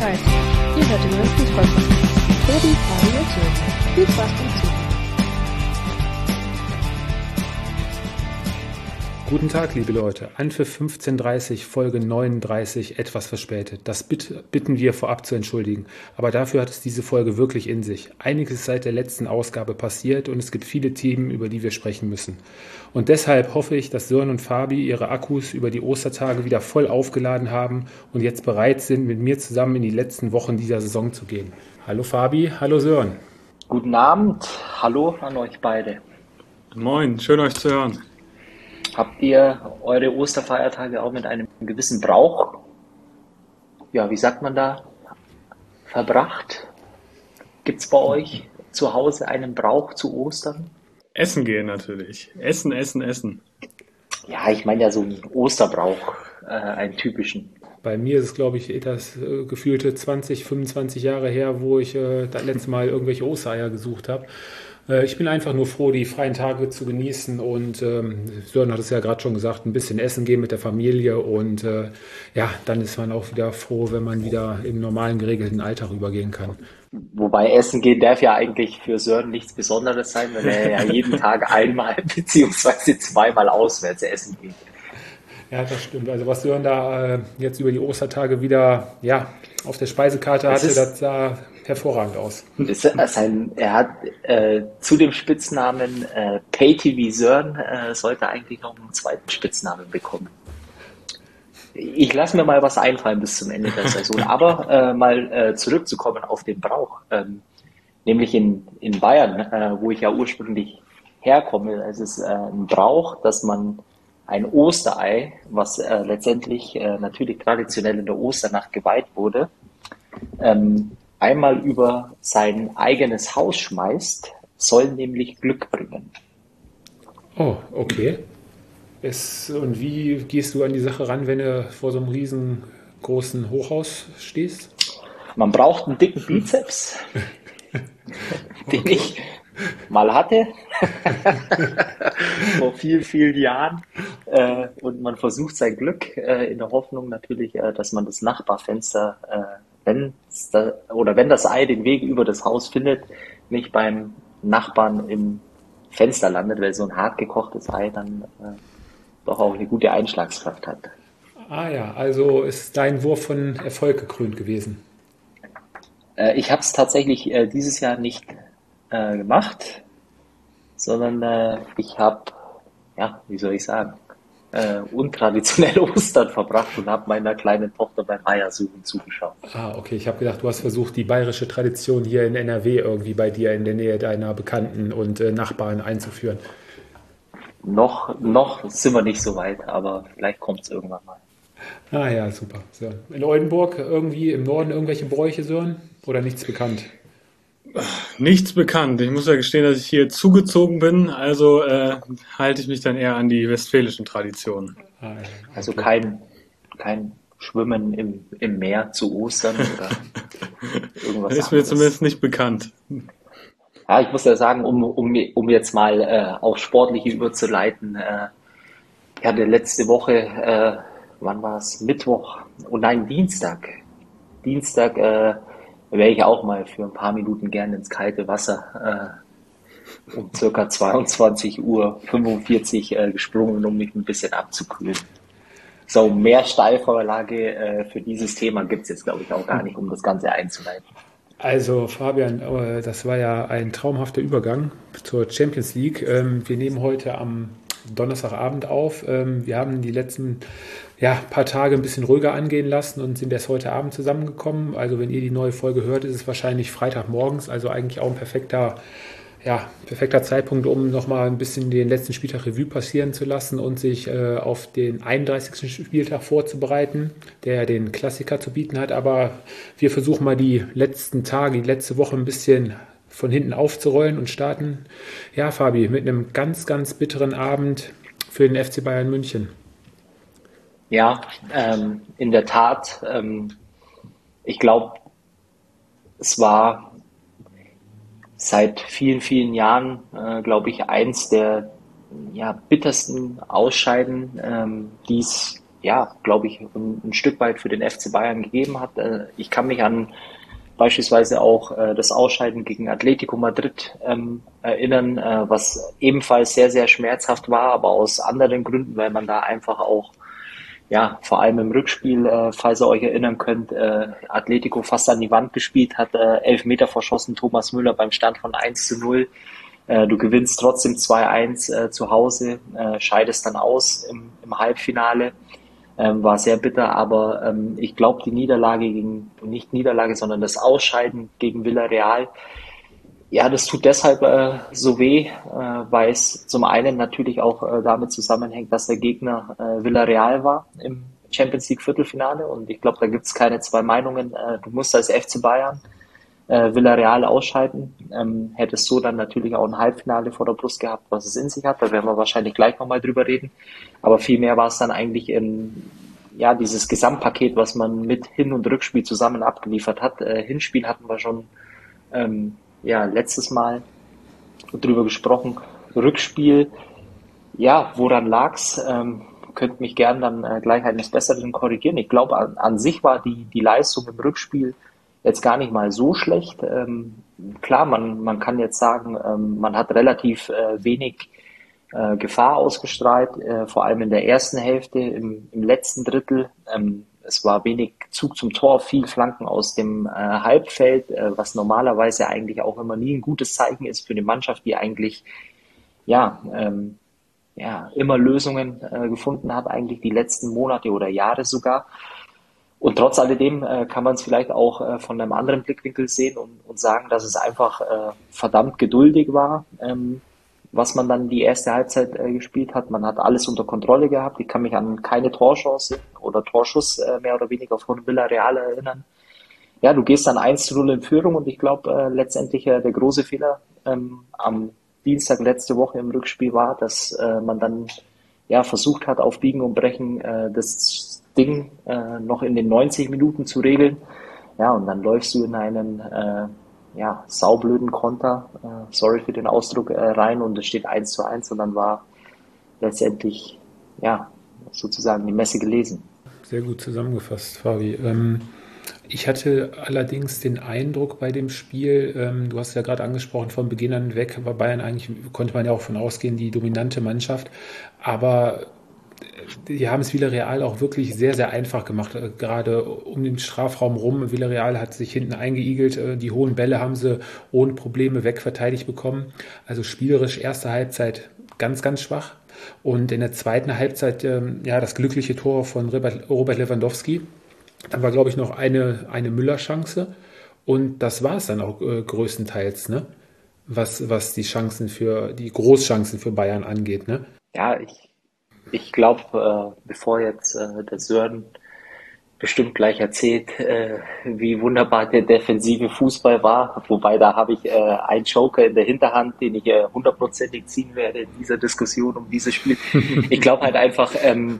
rein. Ihr hört den neuen Fußball-Podcast. Tobi, Fabi und Sören. Viel Spaß beim Zuhören. Guten Tag, liebe Leute. Anpfiff 15:30, Folge 39, etwas verspätet. Das bitten wir vorab zu entschuldigen. Aber dafür hat es diese Folge wirklich in sich. Einiges ist seit der letzten Ausgabe passiert und es gibt viele Themen, über die wir sprechen müssen. Und deshalb hoffe ich, dass Sören und Fabi ihre Akkus über die Ostertage wieder voll aufgeladen haben und jetzt bereit sind, mit mir zusammen in die letzten Wochen dieser Saison zu gehen. Hallo Fabi, hallo Sören. Guten Abend, hallo an euch beide. Moin, schön euch zu hören. Habt ihr eure Osterfeiertage auch mit einem gewissen Brauch, ja, wie sagt man da, verbracht? Gibt es bei euch zu Hause einen Brauch zu Ostern? Essen gehen natürlich. Essen. Ja, ich meine ja so einen Osterbrauch, einen typischen. Bei mir ist es, glaube ich, das gefühlte 20, 25 Jahre her, wo ich das letzte Mal irgendwelche Ostereier gesucht habe. Ich bin einfach nur froh, die freien Tage zu genießen und Sören hat es ja gerade schon gesagt, ein bisschen essen gehen mit der Familie und ja, dann ist man auch wieder froh, wenn man wieder im normalen, geregelten Alltag übergehen kann. Wobei Essen gehen darf ja eigentlich für Sören nichts Besonderes sein, weil er ja jeden Tag einmal beziehungsweise zweimal auswärts essen geht. Ja, das stimmt. Also was Sören da jetzt über die Ostertage wieder auf der Speisekarte hatte, das sah hervorragend aus. Er hat zu dem Spitznamen PayTV Sören sollte eigentlich noch einen zweiten Spitznamen bekommen. Ich lasse mir mal was einfallen bis zum Ende der Saison. Aber mal zurückzukommen auf den Brauch, nämlich in Bayern, wo ich ja ursprünglich herkomme. Es ist ein Brauch, dass man ein Osterei, was letztendlich natürlich traditionell in der Osternacht geweiht wurde, einmal über sein eigenes Haus schmeißt, soll nämlich Glück bringen. Oh, okay. Und wie gehst du an die Sache ran, wenn du vor so einem riesengroßen Hochhaus stehst? Man braucht einen dicken Bizeps, den ich mal hatte, vor vielen Jahren. Und man versucht sein Glück in der Hoffnung natürlich, dass man das Nachbarfenster, wenn das Ei den Weg über das Haus findet, nicht beim Nachbarn im Fenster landet, weil so ein hart gekochtes Ei dann doch auch eine gute Einschlagskraft hat. Ah ja, also ist dein Wurf von Erfolg gekrönt gewesen. Ich habe es tatsächlich dieses Jahr nicht gemacht, sondern ich habe, wie soll ich sagen, untraditionell Ostern verbracht und habe meiner kleinen Tochter beim Eiersuchen zugeschaut. Ah, okay. Ich habe gedacht, du hast versucht, die bayerische Tradition hier in NRW irgendwie bei dir in der Nähe deiner Bekannten und Nachbarn einzuführen. Noch sind wir nicht so weit, aber vielleicht kommt es irgendwann mal. Ah ja, super. So. In Oldenburg irgendwie im Norden irgendwelche Bräuche, Sören? Oder nichts bekannt? Nichts bekannt. Ich muss ja gestehen, dass ich hier zugezogen bin, also halte ich mich dann eher an die westfälischen Traditionen. Ah, ja. Okay. Also kein Schwimmen im Meer zu Ostern oder irgendwas Das ist mir zumindest nicht bekannt. Ja, ich muss ja sagen, um jetzt mal auf Sportliche überzuleiten, ich hatte letzte Woche, wann war es? Mittwoch? Oh nein, Dienstag. Dienstag wäre ich auch mal für ein paar Minuten gerne ins kalte Wasser um circa 22:45 Uhr gesprungen, um mich ein bisschen abzukühlen. So, mehr Steilvorlage für dieses Thema gibt es jetzt, glaube ich, auch gar nicht, um das Ganze einzuleiten. Also Fabian, das war ja ein traumhafter Übergang zur Champions League. Wir nehmen heute am Donnerstagabend auf. Wir haben die letzten paar Tage ein bisschen ruhiger angehen lassen und sind erst heute Abend zusammengekommen. Also wenn ihr die neue Folge hört, ist es wahrscheinlich Freitagmorgens, also eigentlich auch ein perfekter Zeitpunkt, um nochmal ein bisschen den letzten Spieltag Revue passieren zu lassen und sich auf den 31. Spieltag vorzubereiten, der den Klassiker zu bieten hat. Aber wir versuchen mal die letzten Tage, die letzte Woche ein bisschen von hinten aufzurollen und starten, Fabi, mit einem ganz, ganz bitteren Abend für den FC Bayern München. Ja, in der Tat. Ich glaube, es war seit vielen, vielen Jahren, eins der bittersten Ausscheiden, die es ja, glaube ich, ein Stück weit für den FC Bayern gegeben hat. Ich kann mich an beispielsweise auch das Ausscheiden gegen Atletico Madrid erinnern, was ebenfalls sehr, sehr schmerzhaft war, aber aus anderen Gründen, weil man da einfach auch, ja, vor allem im Rückspiel, falls ihr euch erinnern könnt, Atletico fast an die Wand gespielt hat, 11 Meter verschossen, Thomas Müller beim Stand von 1:0. Du gewinnst trotzdem 2:1 zu Hause, scheidest dann aus im Halbfinale. War sehr bitter, aber ich glaube, die Niederlage nicht Niederlage, sondern das Ausscheiden gegen Villarreal, ja, das tut deshalb so weh, weil es zum einen natürlich auch damit zusammenhängt, dass der Gegner Villarreal war im Champions League Viertelfinale und ich glaube, da gibt es keine zwei Meinungen. Du musst als FC Bayern Villarreal ausscheiden, hättest so dann natürlich auch ein Halbfinale vor der Brust gehabt, was es in sich hat, da werden wir wahrscheinlich gleich nochmal drüber reden, aber vielmehr war es dann eigentlich ja, dieses Gesamtpaket, was man mit Hin- und Rückspiel zusammen abgeliefert hat. Hinspiel hatten wir schon ja, letztes Mal drüber gesprochen. Rückspiel, ja, woran lag's? Könnt mich gern dann gleich eines Besseren korrigieren. Ich glaube, an sich war die Leistung im Rückspiel jetzt gar nicht mal so schlecht. Klar, man kann jetzt sagen, man hat relativ wenig Gefahr ausgestrahlt, vor allem in der ersten Hälfte, im letzten Drittel. Es war wenig Zug zum Tor, viel Flanken aus dem Halbfeld, was normalerweise eigentlich auch immer nie ein gutes Zeichen ist für eine Mannschaft, die eigentlich ja, ja immer Lösungen gefunden hat, eigentlich die letzten Monate oder Jahre sogar. Und trotz alledem kann man es vielleicht auch von einem anderen Blickwinkel sehen und sagen, dass es einfach verdammt geduldig war, was man dann die erste Halbzeit gespielt hat. Man hat alles unter Kontrolle gehabt. Ich kann mich an keine Torchance oder Torschuss mehr oder weniger von Villarreal erinnern. Ja, du gehst dann 1:0 in Führung und ich glaube letztendlich der große Fehler am Dienstag letzte Woche im Rückspiel war, dass man dann ja versucht hat, auf Biegen und Brechen das Ding noch in den 90 Minuten zu regeln. Ja, und dann läufst du in einen ja, saublöden Konter, sorry für den Ausdruck, rein und es steht 1:1 und dann war letztendlich, ja, sozusagen die Messe gelesen. Sehr gut zusammengefasst, Fabi. Ich hatte allerdings den Eindruck bei dem Spiel, du hast ja gerade angesprochen, von Beginn an weg war Bayern eigentlich, konnte man ja auch von ausgehen, die dominante Mannschaft, aber die haben es Villarreal auch wirklich sehr, sehr einfach gemacht, gerade um den Strafraum rum. Villarreal hat sich hinten eingeigelt, die hohen Bälle haben sie ohne Probleme wegverteidigt bekommen. Also spielerisch erste Halbzeit ganz, ganz schwach. Und in der zweiten Halbzeit ja das glückliche Tor von Robert Lewandowski. Dann war, glaube ich, noch eine Müller-Chance. Und das war es dann auch größtenteils, ne? Was die Großchancen für Bayern angeht, ne? Ja, ich glaube, bevor jetzt der Sören bestimmt gleich erzählt, wie wunderbar der defensive Fußball war, wobei da habe ich einen Joker in der Hinterhand, den ich hundertprozentig ziehen werde in dieser Diskussion um dieses Spiel. Ich glaube halt einfach,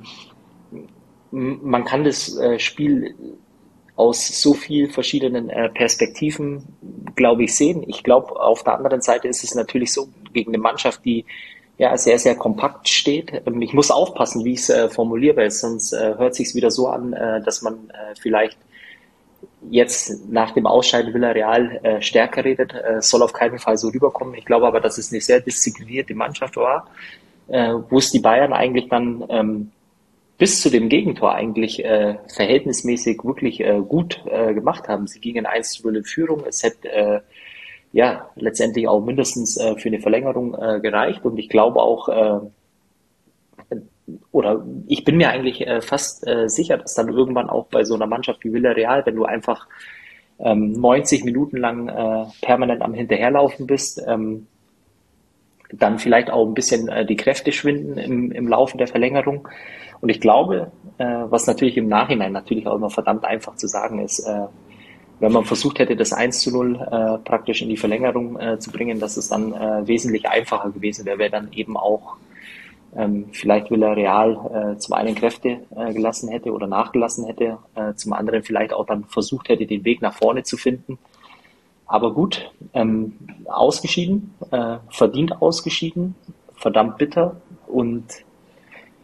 man kann das Spiel aus so vielen verschiedenen Perspektiven, glaube ich, sehen. Ich glaube, auf der anderen Seite ist es natürlich so, gegen eine Mannschaft, die ja sehr, sehr kompakt steht. Ich muss aufpassen, wie ich es formuliere, weil sonst hört sich wieder so an, dass man vielleicht jetzt nach dem Ausscheiden Villarreal stärker redet. Soll auf keinen Fall so rüberkommen. Ich glaube aber, dass es eine sehr disziplinierte Mannschaft war, wo es die Bayern eigentlich dann bis zu dem Gegentor eigentlich verhältnismäßig wirklich gut gemacht haben. Sie gingen 1:0 in Führung. Es hätte ja letztendlich auch mindestens für eine Verlängerung gereicht. Und ich glaube auch, oder ich bin mir eigentlich fast sicher, dass dann irgendwann auch bei so einer Mannschaft wie Villarreal, wenn du einfach 90 Minuten lang permanent am Hinterherlaufen bist, dann vielleicht auch ein bisschen die Kräfte schwinden im Laufe der Verlängerung. Und ich glaube, was natürlich im Nachhinein natürlich auch immer verdammt einfach zu sagen ist, wenn man versucht hätte, das 1:0 praktisch in die Verlängerung zu bringen, dass es dann wesentlich einfacher gewesen wäre, dann eben auch vielleicht Villarreal zum einen Kräfte gelassen hätte oder nachgelassen hätte, zum anderen vielleicht auch dann versucht hätte, den Weg nach vorne zu finden. Aber gut, ausgeschieden, verdient ausgeschieden, verdammt bitter und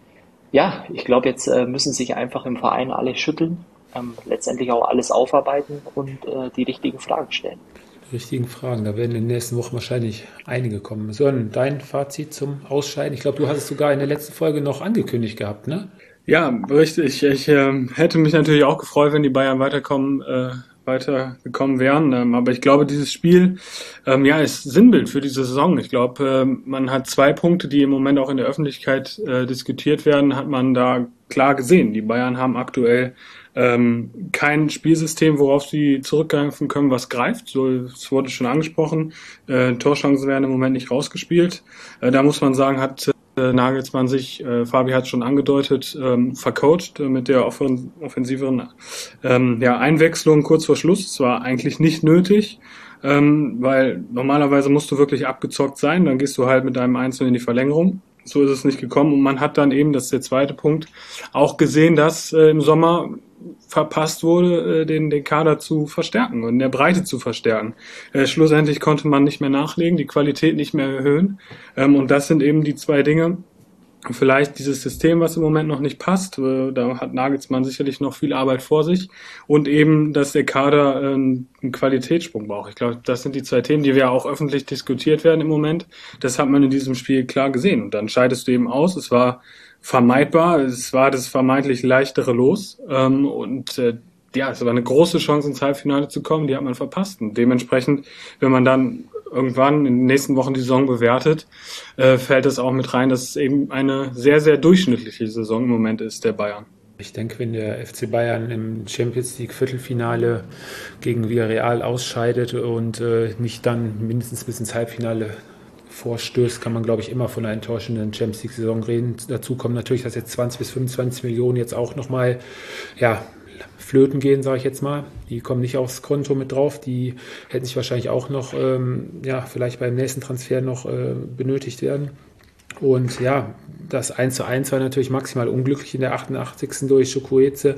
Ja, ich glaube, jetzt müssen sich einfach im Verein alle schütteln, letztendlich auch alles aufarbeiten und die richtigen Fragen stellen. Die richtigen Fragen, da werden in den nächsten Wochen wahrscheinlich einige kommen. Sören, dein Fazit zum Ausscheiden? Ich glaube, du hast es sogar in der letzten Folge noch angekündigt gehabt, ne? Ja, richtig. Ich hätte mich natürlich auch gefreut, wenn die Bayern weitergekommen wären. Aber ich glaube, dieses Spiel ja, ist Sinnbild für diese Saison. Ich glaube, man hat 2 Punkte, die im Moment auch in der Öffentlichkeit diskutiert werden, hat man da klar gesehen. Die Bayern haben aktuell kein Spielsystem, worauf sie zurückgreifen können, was greift. So, es wurde schon angesprochen. Torchancen werden im Moment nicht rausgespielt. Da muss man sagen, hat Nagelsmann sich, Fabi hat es schon angedeutet, vercoacht mit der offensiveren ja, Einwechslung kurz vor Schluss. Es war eigentlich nicht nötig, weil normalerweise musst du wirklich abgezockt sein, dann gehst du halt mit deinem Einzelnen in die Verlängerung. So ist es nicht gekommen und man hat dann eben, das ist der zweite Punkt, auch gesehen, dass im Sommer verpasst wurde, den Kader zu verstärken und in der Breite zu verstärken. Schlussendlich konnte man nicht mehr nachlegen, die Qualität nicht mehr erhöhen. Und das sind eben die 2 Dinge. Vielleicht dieses System, was im Moment noch nicht passt, da hat Nagelsmann sicherlich noch viel Arbeit vor sich und eben, dass der Kader einen Qualitätssprung braucht. Ich glaube, das sind die 2 Themen, die wir auch öffentlich diskutiert werden im Moment. Das hat man in diesem Spiel klar gesehen und dann scheidest du eben aus. Es war vermeidbar, es war das vermeintlich leichtere Los ja, es war eine große Chance ins Halbfinale zu kommen, die hat man verpasst und dementsprechend, wenn man dann irgendwann in den nächsten Wochen die Saison bewertet, fällt es auch mit rein, dass es eben eine sehr, sehr durchschnittliche Saison im Moment ist, der Bayern. Ich denke, wenn der FC Bayern im Champions League Viertelfinale gegen Villarreal ausscheidet und nicht dann mindestens bis ins Halbfinale vorstößt, kann man, glaube ich, immer von einer enttäuschenden Champions League Saison reden. Dazu kommt natürlich, dass jetzt 20 bis 25 Millionen jetzt auch nochmal, ja, flöten gehen, sage ich jetzt mal. Die kommen nicht aufs Konto mit drauf. Die hätten sich wahrscheinlich auch noch, ja, vielleicht beim nächsten Transfer noch benötigt werden. Und ja, das 1:1 war natürlich maximal unglücklich in der 88. durch Chukwueze.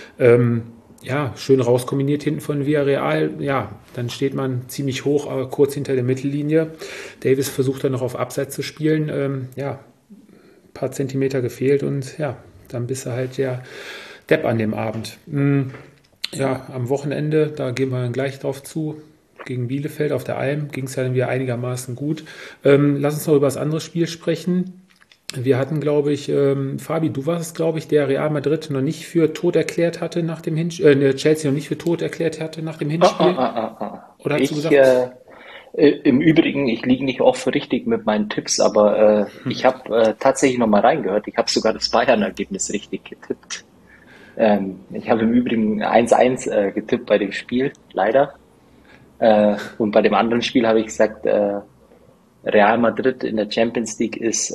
Ja, schön rauskombiniert hinten von Villarreal. Ja, dann steht man ziemlich hoch, aber kurz hinter der Mittellinie. Davis versucht dann noch auf Abseits zu spielen. Ja, ein paar Zentimeter gefehlt und ja, dann bist du halt der Depp an dem Abend. Ja, am Wochenende, da gehen wir dann gleich drauf zu, gegen Bielefeld auf der Alm ging es ja dann wieder einigermaßen gut. Lass uns noch über das andere Spiel sprechen. Wir hatten, glaube ich, Fabi, du warst es, glaube ich, der Real Madrid noch nicht für tot erklärt hatte nach dem Hinspiel, Chelsea noch nicht für tot erklärt hatte nach dem Hinspiel. Oder hast du gesagt? Im Übrigen, ich liege nicht oft richtig mit meinen Tipps, aber ich habe tatsächlich nochmal reingehört. Ich habe sogar das Bayern-Ergebnis richtig getippt. Ich habe im Übrigen 1:1 getippt bei dem Spiel, leider. Und bei dem anderen Spiel habe ich gesagt, Real Madrid in der Champions League ist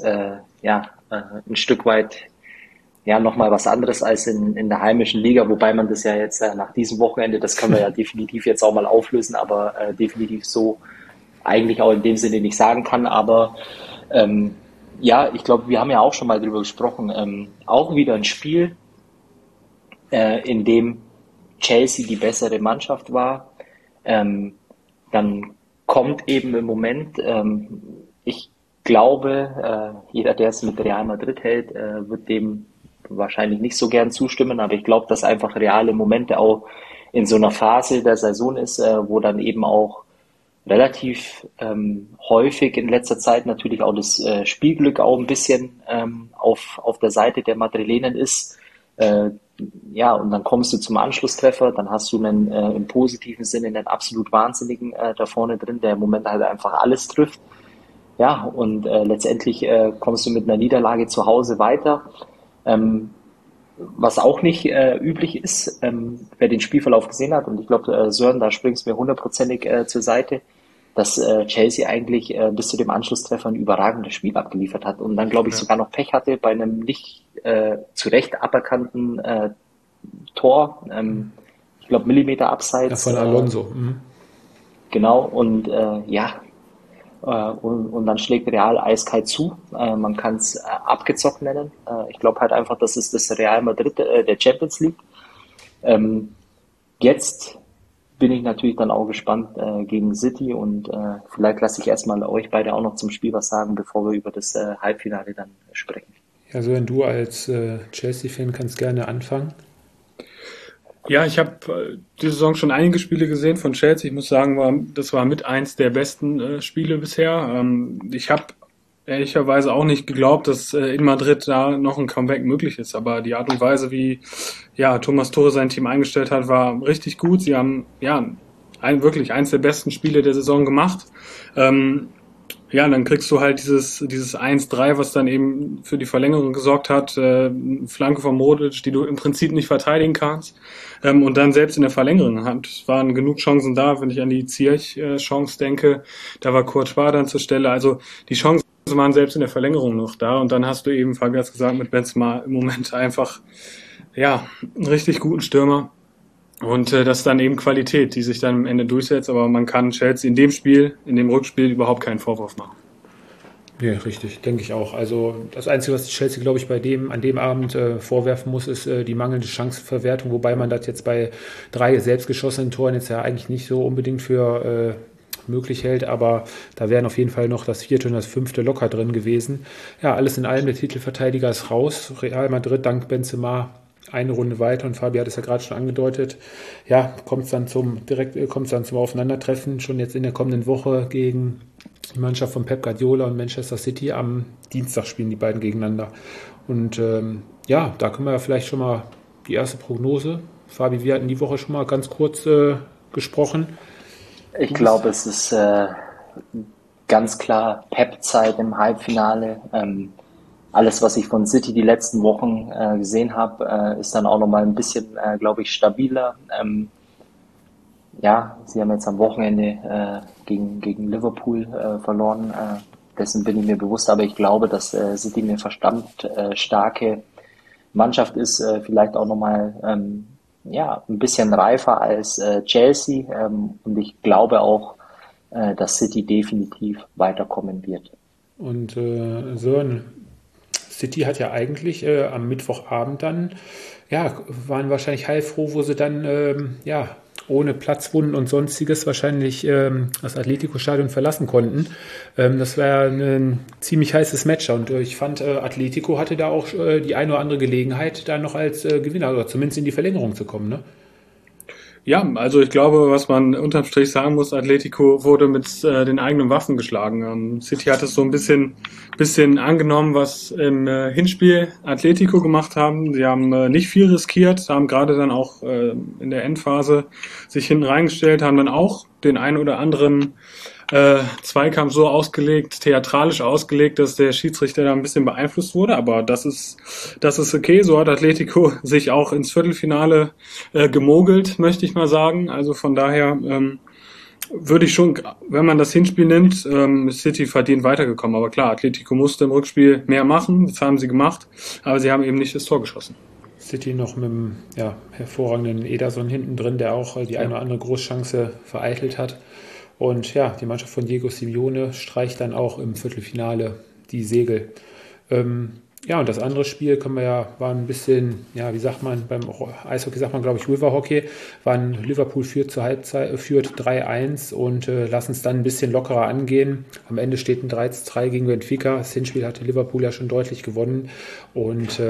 ein Stück weit ja nochmal was anderes als in der heimischen Liga, wobei man das ja jetzt nach diesem Wochenende, das können wir ja definitiv jetzt auch mal auflösen, aber definitiv so eigentlich auch in dem Sinne nicht sagen kann. Aber ja, ich glaube, wir haben ja auch schon mal drüber gesprochen. Auch wieder ein Spiel, in dem Chelsea die bessere Mannschaft war. Dann kommt eben im Moment, ich glaube, jeder, der es mit Real Madrid hält, wird dem wahrscheinlich nicht so gern zustimmen, aber ich glaube, dass einfach reale Momente auch in so einer Phase der Saison ist, wo dann eben auch relativ häufig in letzter Zeit natürlich auch das Spielglück auch ein bisschen auf der Seite der Madrilenen ist. Ja, und dann kommst du zum Anschlusstreffer, dann hast du einen im positiven Sinne einen absolut Wahnsinnigen da vorne drin, der im Moment halt einfach alles trifft. Ja, und letztendlich kommst du mit einer Niederlage zu Hause weiter. Was auch nicht üblich ist, wer den Spielverlauf gesehen hat, und ich glaube, Sören, da springst du mir hundertprozentig zur Seite, dass Chelsea eigentlich bis zu dem Anschlusstreffer ein überragendes Spiel abgeliefert hat und dann, glaube ich, sogar noch Pech hatte bei einem nicht zu Recht aberkannten Tor, ich glaube Millimeter abseits. Ja, von Alonso. Genau, und und dann schlägt Real eiskalt zu. Man kann es abgezockt nennen. Ich glaube halt einfach, das ist das Real Madrid der Champions League. Jetzt bin ich natürlich dann auch gespannt gegen City und vielleicht lasse ich erstmal euch beide auch noch zum Spiel was sagen, bevor wir über das Halbfinale dann sprechen. Ja, so wenn du als Chelsea-Fan kannst gerne anfangen. Ja, ich habe diese Saison schon einige Spiele gesehen von Chelsea. Ich muss sagen, das war mit eins der besten Spiele bisher. Ich habe ehrlicherweise auch nicht geglaubt, dass in Madrid da noch ein Comeback möglich ist. Aber die Art und Weise, wie Thomas Tuchel sein Team eingestellt hat, war richtig gut. Sie haben wirklich eins der besten Spiele der Saison gemacht. Dann kriegst du halt dieses 1-3, was dann eben für die Verlängerung gesorgt hat, Flanke von Modric, die du im Prinzip nicht verteidigen kannst. Und dann selbst in der Verlängerung waren genug Chancen da, wenn ich an die Ziyech-Chance denke. Da war Courtois dann zur Stelle. Also die Chancen waren selbst in der Verlängerung noch da. Und dann hast du eben, Fabi hat's gesagt, mit Benzema im Moment einfach einen richtig guten Stürmer. Und das ist dann eben Qualität, die sich dann am Ende durchsetzt. Aber man kann Chelsea in dem Rückspiel überhaupt keinen Vorwurf machen. Ja, richtig, denke ich auch. Also das Einzige, was Chelsea, glaube ich, an dem Abend vorwerfen muss, ist die mangelnde Chancenverwertung, wobei man das jetzt bei 3 selbstgeschossenen Toren jetzt ja eigentlich nicht so unbedingt für möglich hält, aber da wären auf jeden Fall noch das 4. und das 5. locker drin gewesen. Ja, alles in allem, der Titelverteidiger ist raus. Real Madrid dank Benzema eine Runde weiter und Fabi hat es ja gerade schon angedeutet. Ja, kommt es dann zum Aufeinandertreffen schon jetzt in der kommenden Woche gegen die Mannschaft von Pep Guardiola und Manchester City. Am Dienstag spielen die beiden gegeneinander. Und da können wir ja vielleicht schon mal die erste Prognose. Fabi, wir hatten die Woche schon mal ganz kurz gesprochen. Ich glaube, es ist ganz klar Pep-Zeit im Halbfinale. Alles, was ich von City die letzten Wochen gesehen habe, ist dann auch nochmal ein bisschen, glaube ich, stabiler. Sie haben jetzt am Wochenende gegen Liverpool verloren. Dessen bin ich mir bewusst, aber ich glaube, dass City eine verdammt starke Mannschaft ist, vielleicht auch nochmal ein bisschen reifer als Chelsea. Und ich glaube auch, dass City definitiv weiterkommen wird. Und Sören, City hat ja eigentlich am Mittwochabend dann, waren wahrscheinlich heilfroh, wo sie dann, ohne Platzwunden und Sonstiges wahrscheinlich das Atletico-Stadion verlassen konnten. Das war ja ein ziemlich heißes Match und ich fand, Atletico hatte da auch die eine oder andere Gelegenheit, da noch als Gewinner oder zumindest in die Verlängerung zu kommen, ne? Ja, also ich glaube, was man unterm Strich sagen muss, Atletico wurde mit den eigenen Waffen geschlagen. City hat es so ein bisschen angenommen, was im Hinspiel Atletico gemacht haben. Sie haben nicht viel riskiert, haben gerade dann auch in der Endphase sich hinten reingestellt, haben dann auch den einen oder anderen Zweikampf so theatralisch ausgelegt, dass der Schiedsrichter da ein bisschen beeinflusst wurde, aber das ist okay. So hat Atletico sich auch ins Viertelfinale gemogelt, möchte ich mal sagen. Also von daher würde ich schon, wenn man das Hinspiel nimmt, City verdient weitergekommen. Aber klar, Atletico musste im Rückspiel mehr machen, das haben sie gemacht, aber sie haben eben nicht das Tor geschossen. City noch mit dem hervorragenden Ederson hinten drin, der auch die eine oder andere Großchance vereitelt hat. Und die Mannschaft von Diego Simeone streicht dann auch im Viertelfinale die Segel. Und das andere Spiel war ein bisschen, wie sagt man, beim Eishockey sagt man, glaube ich, River Hockey, Liverpool führt zur Halbzeit, führt 3-1 und lassen es dann ein bisschen lockerer angehen. Am Ende steht ein 3-3 gegen Benfica. Das Hinspiel hatte Liverpool ja schon deutlich gewonnen. Und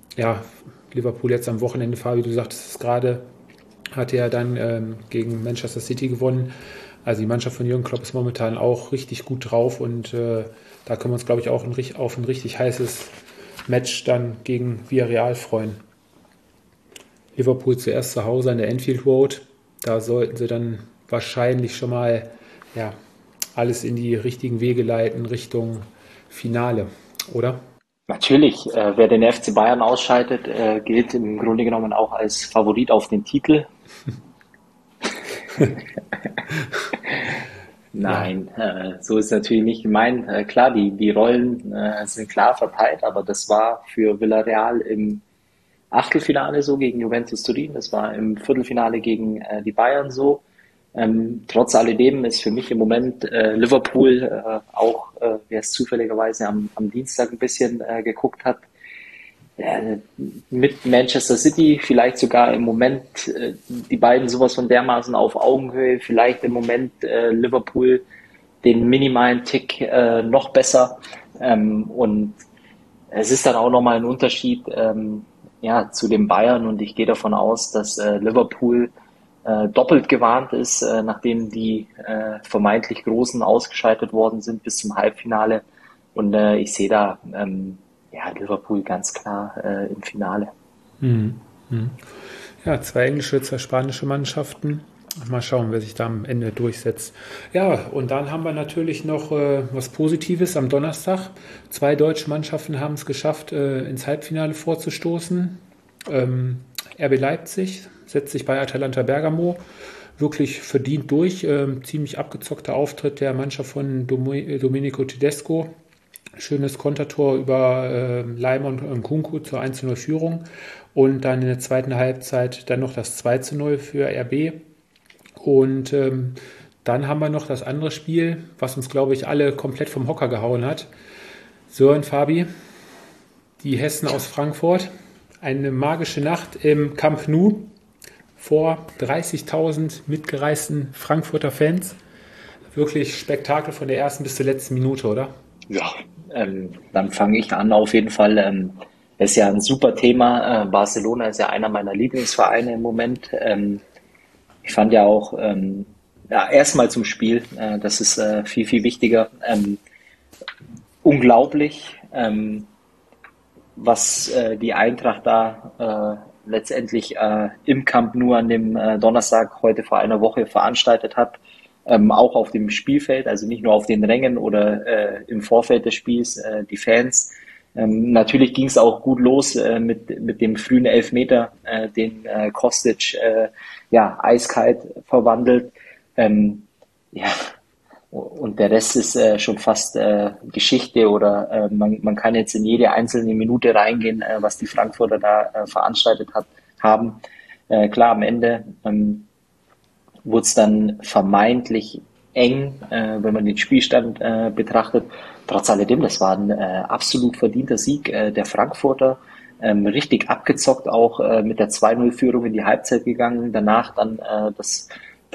Liverpool jetzt am Wochenende, Fabi, du sagtest es gerade, hatte ja dann gegen Manchester City gewonnen. Also die Mannschaft von Jürgen Klopp ist momentan auch richtig gut drauf und da können wir uns, glaube ich, auch auf ein richtig heißes Match dann gegen Villarreal freuen. Liverpool zuerst zu Hause an der Anfield Road. Da sollten sie dann wahrscheinlich schon mal alles in die richtigen Wege leiten Richtung Finale, oder? Natürlich, wer den FC Bayern ausschaltet, gilt im Grunde genommen auch als Favorit auf den Titel. Nein, so ist es natürlich nicht gemeint. Klar, die Rollen sind klar verteilt, aber das war für Villarreal im Achtelfinale so gegen Juventus Turin, das war im Viertelfinale gegen die Bayern so. Trotz alledem ist für mich im Moment Liverpool auch, wer es zufälligerweise am Dienstag ein bisschen geguckt hat, mit Manchester City vielleicht sogar im Moment die beiden sowas von dermaßen auf Augenhöhe, vielleicht im Moment Liverpool den minimalen Tick noch besser und Es ist dann auch nochmal ein Unterschied ja, zu den Bayern und ich gehe davon aus, dass Liverpool doppelt gewarnt ist, nachdem die vermeintlich Großen ausgeschaltet worden sind bis zum Halbfinale. Und ich sehe da ja, Liverpool ganz klar im Finale. Mhm. Mhm. Ja, zwei englische, zwei spanische Mannschaften. Mal schauen, wer sich da am Ende durchsetzt. Ja, und dann haben wir natürlich noch was Positives am Donnerstag. Zwei deutsche Mannschaften haben es geschafft, ins Halbfinale vorzustoßen. RB Leipzig setzt sich bei Atalanta Bergamo wirklich verdient durch. Ziemlich abgezockter Auftritt der Mannschaft von Domenico Tedesco. Schönes Kontertor über Leimer und Nkunku zur 1:0 Führung. Und dann in der zweiten Halbzeit dann noch das 2:0 für RB. Und dann haben wir noch das andere Spiel, was uns, glaube ich, alle komplett vom Hocker gehauen hat. Sören, Fabi, die Hessen aus Frankfurt. Eine magische Nacht im Camp Nou vor 30.000 mitgereisten Frankfurter Fans. Wirklich Spektakel von der ersten bis zur letzten Minute, oder? Ja, dann fange ich an auf jeden Fall. Ist ja ein super Thema. Barcelona ist ja einer meiner Lieblingsvereine im Moment. Ich fand ja auch, ja, erstmal zum Spiel, das ist viel, viel wichtiger. Unglaublich, was die Eintracht da letztendlich im Camp Nou an dem Donnerstag heute vor einer Woche veranstaltet hat. Auch auf dem Spielfeld, also nicht nur auf den Rängen oder im Vorfeld des Spiels, die Fans. Natürlich ging es auch gut los mit dem frühen Elfmeter, den Kostic ja, eiskalt verwandelt. Ja, und der Rest ist schon fast Geschichte oder man kann jetzt in jede einzelne Minute reingehen, was die Frankfurter da veranstaltet haben. Klar, am Ende wurde es dann vermeintlich eng, wenn man den Spielstand betrachtet. Trotz alledem, das war ein absolut verdienter Sieg der Frankfurter. Richtig abgezockt auch mit der 2:0-Führung in die Halbzeit gegangen. Danach dann das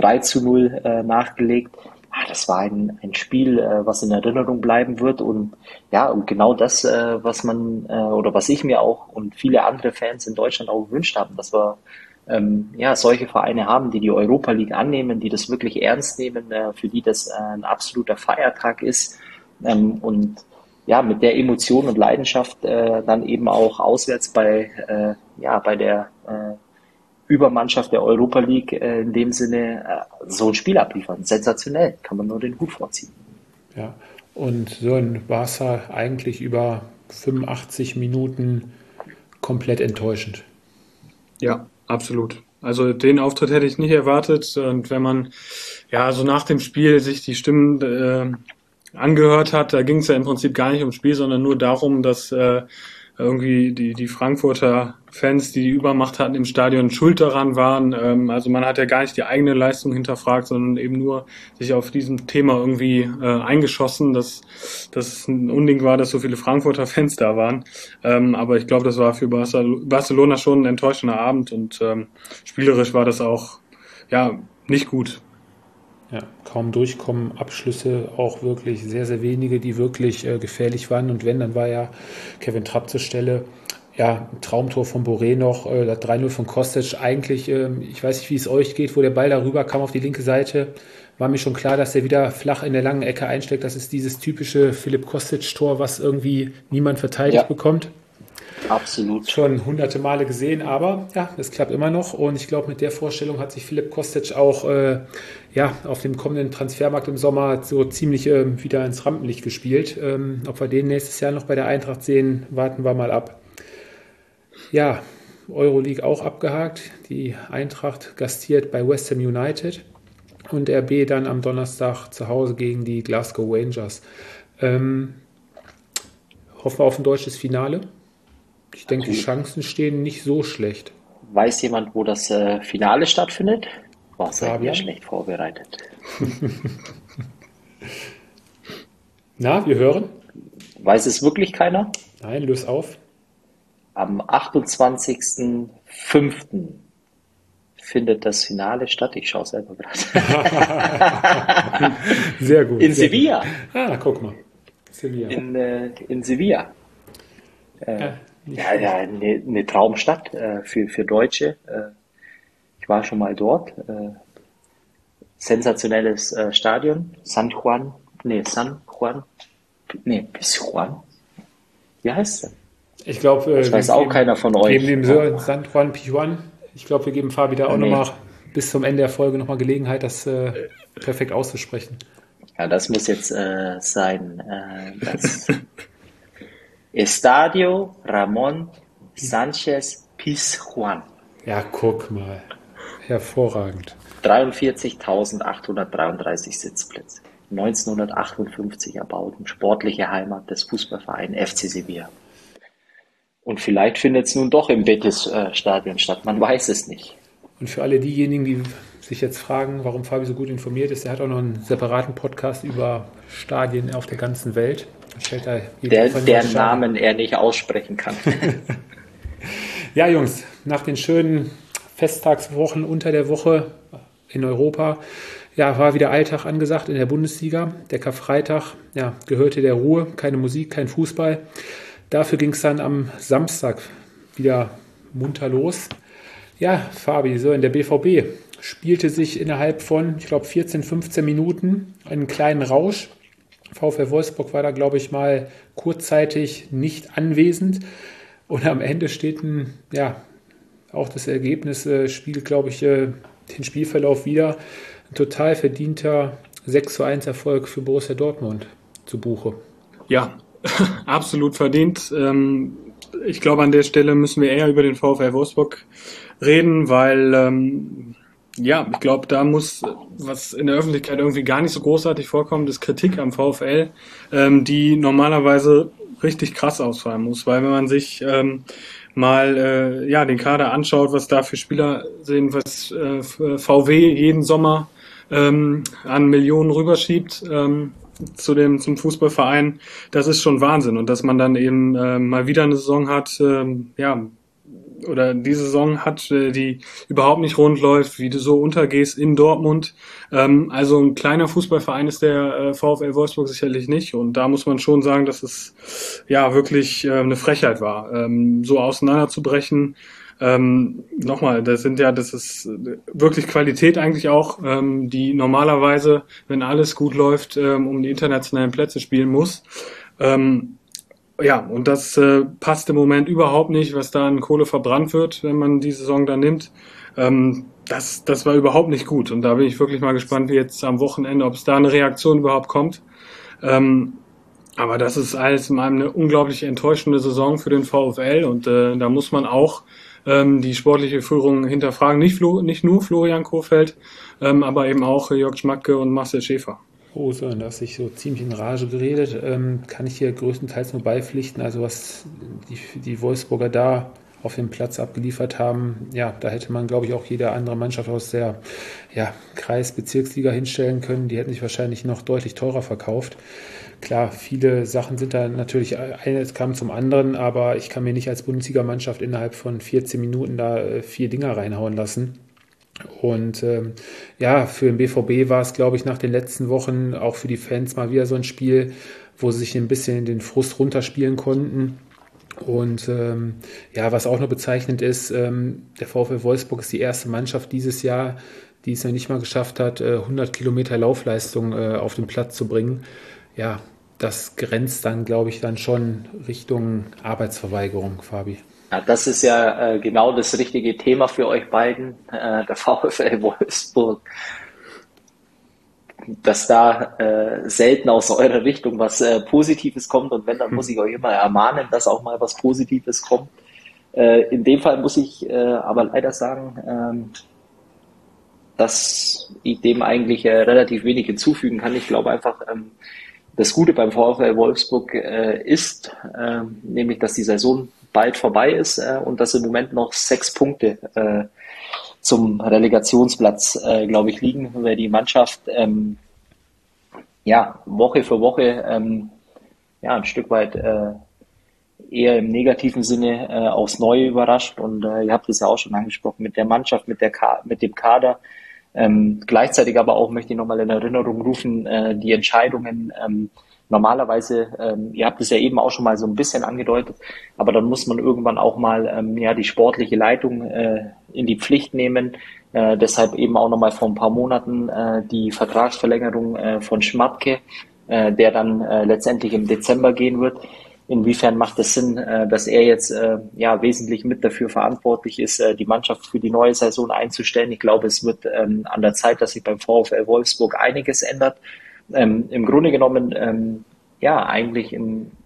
3:0 nachgelegt. Das war ein Spiel, was in Erinnerung bleiben wird. Und ja, und genau das, was man oder was ich mir auch und viele andere Fans in Deutschland auch gewünscht haben, dass wir ja, solche Vereine haben, die die Europa League annehmen, die das wirklich ernst nehmen, für die das ein absoluter Feiertag ist und ja, mit der Emotion und Leidenschaft dann eben auch auswärts bei der Übermannschaft der Europa League in dem Sinne so ein Spiel abliefern. Sensationell, kann man nur den Hut vorziehen. Ja, und so ein Barca eigentlich über 85 Minuten komplett enttäuschend. Ja, absolut. Also den Auftritt hätte ich nicht erwartet. Und wenn man ja so nach dem Spiel sich die Stimmen angehört hat, da ging es ja im Prinzip gar nicht ums Spiel, sondern nur darum, dass irgendwie die Frankfurter Fans, die Übermacht hatten im Stadion, schuld daran waren. Also man hat ja gar nicht die eigene Leistung hinterfragt, sondern eben nur sich auf diesem Thema irgendwie eingeschossen, dass es ein Unding war, dass so viele Frankfurter Fans da waren. Aber ich glaube, das war für Barcelona schon ein enttäuschender Abend und spielerisch war das auch ja nicht gut. Ja, kaum durchkommen, Abschlüsse auch wirklich sehr, sehr wenige, die wirklich gefährlich waren. Und wenn, dann war ja Kevin Trapp zur Stelle. Ja, ein Traumtor von Boré noch, das 3:0 von Kostic. Eigentlich, ich weiß nicht, wie es euch geht, wo der Ball darüber kam auf die linke Seite, war mir schon klar, dass der wieder flach in der langen Ecke einsteckt. Das ist dieses typische Philipp Kostic-Tor, was irgendwie niemand verteidigt bekommt. Absolut. Schon hunderte Male gesehen, aber ja, es klappt immer noch und ich glaube, mit der Vorstellung hat sich Philipp Kostic auch auf dem kommenden Transfermarkt im Sommer so ziemlich wieder ins Rampenlicht gespielt. Ob wir den nächstes Jahr noch bei der Eintracht sehen, warten wir mal ab. Ja, Euroleague auch abgehakt. Die Eintracht gastiert bei West Ham United und RB dann am Donnerstag zu Hause gegen die Glasgow Rangers. Hoffen wir auf ein deutsches Finale. Ich denke, die Chancen stehen nicht so schlecht. Weiß jemand, wo das Finale stattfindet? War sehr schlecht vorbereitet. Na, wir hören. Weiß es wirklich keiner? Nein, löse auf. Am 28.05. findet das Finale statt. Ich schaue selber gerade. Sehr gut. In Sevilla. Gut. Guck mal. Sevilla. In Sevilla. Ja, eine Traumstadt für Deutsche. Ich war schon mal dort. Sensationelles Stadion. Pizjuan. Wie heißt es? Ich glaube, das weiß auch keiner von euch. Neben dem San Juan Pizjuan. Ich glaube, wir geben Fabi da auch nochmal bis zum Ende der Folge nochmal Gelegenheit, das perfekt auszusprechen. Ja, das muss jetzt sein. Das Estadio Ramón Sánchez Pizjuan. Ja, guck mal. Hervorragend. 43.833 Sitzplätze. 1958 erbaut. Sportliche Heimat des Fußballvereins FC Sevilla. Und vielleicht findet es nun doch im Betis-Stadion statt. Man weiß es nicht. Und für alle diejenigen, die sich jetzt fragen, warum Fabi so gut informiert ist, er hat auch noch einen separaten Podcast über Stadien auf der ganzen Welt. Deren Namen er nicht aussprechen kann. Ja, Jungs, nach den schönen Festtagswochen unter der Woche in Europa, ja, war wieder Alltag angesagt in der Bundesliga. Der Karfreitag, ja, gehörte der Ruhe, keine Musik, kein Fußball. Dafür ging es dann am Samstag wieder munter los. Ja, Fabi, so in der BVB spielte sich innerhalb von, ich glaube, 14, 15 Minuten einen kleinen Rausch. VfL Wolfsburg war da, glaube ich, mal kurzzeitig nicht anwesend. Und am Ende steht auch das Ergebnis spiegelt, glaube ich, den Spielverlauf wieder. Ein total verdienter 6:1 Erfolg für Borussia Dortmund zu Buche. Ja, absolut verdient. Ich glaube, an der Stelle müssen wir eher über den VfL Wolfsburg reden, weil ich glaube, da muss, was in der Öffentlichkeit irgendwie gar nicht so großartig vorkommt, ist Kritik am VfL, die normalerweise richtig krass ausfallen muss, weil wenn man sich mal den Kader anschaut, was da für Spieler sind, was VW jeden Sommer an Millionen rüberschiebt zum Fußballverein, das ist schon Wahnsinn. Und dass man dann eben mal wieder eine Saison hat, oder diese Saison hat, die überhaupt nicht rund läuft, wie du so untergehst in Dortmund. Also ein kleiner Fußballverein ist der VfL Wolfsburg sicherlich nicht. Und da muss man schon sagen, dass es wirklich eine Frechheit war, so auseinanderzubrechen. Nochmal, das ist wirklich Qualität eigentlich auch, die normalerweise, wenn alles gut läuft, um die internationalen Plätze spielen muss. Und das passt im Moment überhaupt nicht, was da an Kohle verbrannt wird, wenn man die Saison dann nimmt. Das war überhaupt nicht gut. Und da bin ich wirklich mal gespannt, wie jetzt am Wochenende, ob es da eine Reaktion überhaupt kommt. Aber das ist alles in allem eine unglaublich enttäuschende Saison für den VfL. Und da muss man auch die sportliche Führung hinterfragen. Nicht nur Florian Kohfeldt, aber eben auch Jörg Schmacke und Marcel Schäfer. So, da hast dich so ziemlich in Rage geredet. Kann ich hier größtenteils nur beipflichten. Also was die Wolfsburger da auf dem Platz abgeliefert haben, ja, da hätte man, glaube ich, auch jede andere Mannschaft aus der Kreis-Bezirksliga hinstellen können. Die hätten sich wahrscheinlich noch deutlich teurer verkauft. Klar, viele Sachen sind da natürlich, eines kam zum anderen, aber ich kann mir nicht als Bundesligamannschaft innerhalb von 14 Minuten da 4 Dinger reinhauen lassen. Und für den BVB war es, glaube ich, nach den letzten Wochen auch für die Fans mal wieder so ein Spiel, wo sie sich ein bisschen den Frust runterspielen konnten. Und was auch noch bezeichnend ist, der VfL Wolfsburg ist die erste Mannschaft dieses Jahr, die es ja nicht mal geschafft hat, 100 Kilometer Laufleistung auf den Platz zu bringen. Ja, das grenzt dann, glaube ich, dann schon Richtung Arbeitsverweigerung, Fabi. Ja, das ist ja genau das richtige Thema für euch beiden, der VfL Wolfsburg. Dass da selten aus eurer Richtung was Positives kommt, und wenn, dann muss ich euch immer ermahnen, dass auch mal was Positives kommt. In dem Fall muss ich aber leider sagen, dass ich dem eigentlich relativ wenig hinzufügen kann. Ich glaube einfach, das Gute beim VfL Wolfsburg ist, nämlich, dass die Saison bald vorbei ist und dass im Moment noch 6 Punkte zum Relegationsplatz, glaube ich, liegen, weil die Mannschaft Woche für Woche ein Stück weit eher im negativen Sinne aufs Neue überrascht. Und ihr habt es ja auch schon angesprochen, mit der Mannschaft, mit dem Kader, Gleichzeitig aber auch möchte ich nochmal in Erinnerung rufen, die Entscheidungen, normalerweise, ihr habt es ja eben auch schon mal so ein bisschen angedeutet, aber dann muss man irgendwann auch mal die sportliche Leitung in die Pflicht nehmen. Deshalb eben auch nochmal vor ein paar Monaten die Vertragsverlängerung von Schmatke, der dann letztendlich im Dezember gehen wird. Inwiefern macht es Sinn, dass er jetzt wesentlich mit dafür verantwortlich ist, die Mannschaft für die neue Saison einzustellen? Ich glaube, es wird an der Zeit, dass sich beim VfL Wolfsburg einiges ändert. Im Grunde genommen, eigentlich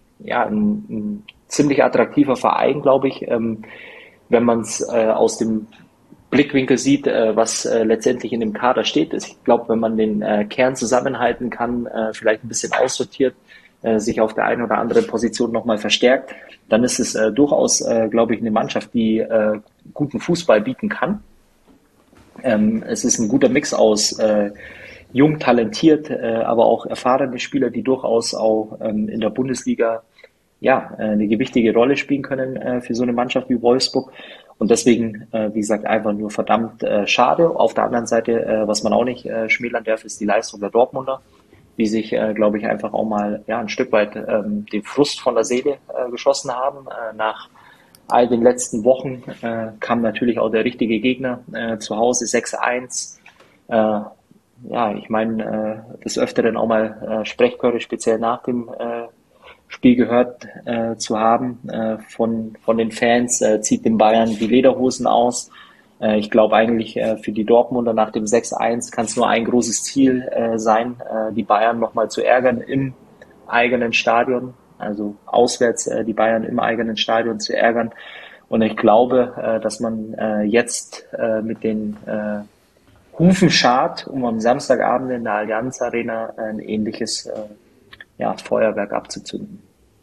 ein ziemlich attraktiver Verein, glaube ich, wenn man es aus dem Blickwinkel sieht, was letztendlich in dem Kader steht. Ich glaube, wenn man den Kern zusammenhalten kann, vielleicht ein bisschen aussortiert, sich auf der einen oder anderen Position nochmal verstärkt, dann ist es durchaus, glaube ich, eine Mannschaft, die guten Fußball bieten kann. Es ist ein guter Mix aus jung, talentiert, aber auch erfahrene Spieler, die durchaus auch in der Bundesliga eine gewichtige Rolle spielen können für so eine Mannschaft wie Wolfsburg. Und deswegen, wie gesagt, einfach nur verdammt schade. Auf der anderen Seite, was man auch nicht schmälern darf, ist die Leistung der Dortmunder, die sich, glaube ich, einfach auch mal ein Stück weit den Frust von der Seele geschossen haben. Nach all den letzten Wochen kam natürlich auch der richtige Gegner zu Hause 6-1. Ich meine, des Öfteren auch mal Sprechchöre speziell nach dem Spiel gehört zu haben von den Fans, zieht den Bayern die Lederhosen aus. Ich glaube eigentlich für die Dortmunder nach dem 6-1 kann es nur ein großes Ziel sein, die Bayern nochmal zu ärgern im eigenen Stadion, also auswärts die Bayern im eigenen Stadion zu ärgern. Und ich glaube, dass man jetzt mit den Hufen schart, um am Samstagabend in der Allianz Arena ein ähnliches Feuerwerk abzuzünden.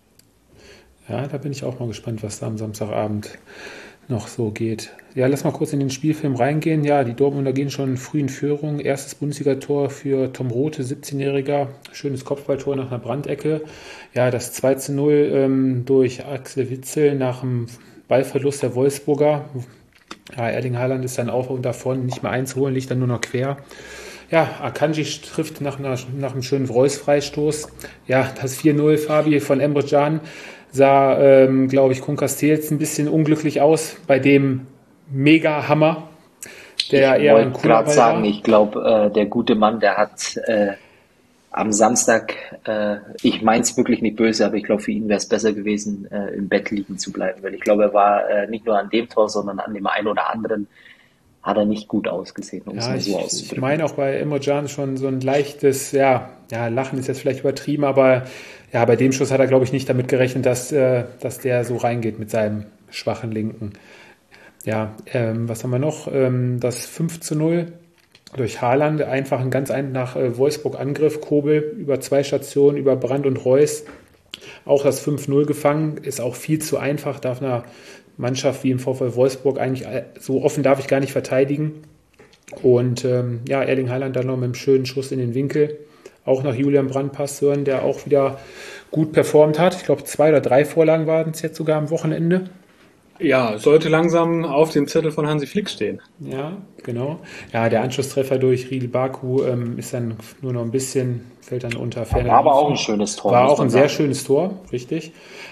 Ja, da bin ich auch mal gespannt, was da am Samstagabend noch so geht. Ja, lass mal kurz in den Spielfilm reingehen. Ja, die Dortmunder gehen schon früh in Führung. Erstes Bundesligator für Tom Rothe, 17-Jähriger. Schönes Kopfballtor nach einer Brandecke. Ja, das 2-0 durch Axel Witsel nach dem Ballverlust der Wolfsburger. Ja, Erling Haaland ist dann auf und davon, nicht mehr einzuholen, liegt dann nur noch quer. Ja, Akanji trifft nach einem schönen Reus-Freistoß. Ja, das 4-0, Fabi, von Emre Can sah, glaube ich, Kun Castells ein bisschen unglücklich aus bei dem Mega-Hammer, der eher ein cooler gerade sagen, ich glaube, der gute Mann, der hat am Samstag, ich meine es wirklich nicht böse, aber ich glaube, für ihn wäre es besser gewesen, im Bett liegen zu bleiben, weil ich glaube, er war nicht nur an dem Tor, sondern an dem einen oder anderen hat er nicht gut ausgesehen, um es mal so auszudrücken. Ich meine auch bei Emre Can schon so ein leichtes, Lachen ist jetzt vielleicht übertrieben, aber ja, bei dem Schuss hat er, glaube ich, nicht damit gerechnet, dass der so reingeht mit seinem schwachen Linken. Ja, was haben wir noch? Das 5-0 durch Haaland, einfach nach Wolfsburg-Angriff, Kobel über 2 Stationen, über Brandt und Reus. Auch das 5-0 gefangen, ist auch viel zu einfach, darf einer Mannschaft wie im VfL Wolfsburg eigentlich so offen darf ich gar nicht verteidigen. Und Erling Haaland dann noch mit einem schönen Schuss in den Winkel. Auch nach Julian Brandt passt hören, der auch wieder gut performt hat. Ich glaube, 2 oder 3 Vorlagen waren es jetzt sogar am Wochenende. Ja, sollte langsam auf dem Zettel von Hansi Flick stehen. Ja, genau. Ja, der Anschlusstreffer durch Riedel Baku ist dann nur noch ein bisschen, fällt dann unter Ferner. War aber auch ein schönes Tor. War auch ein sehr schönes Tor, richtig.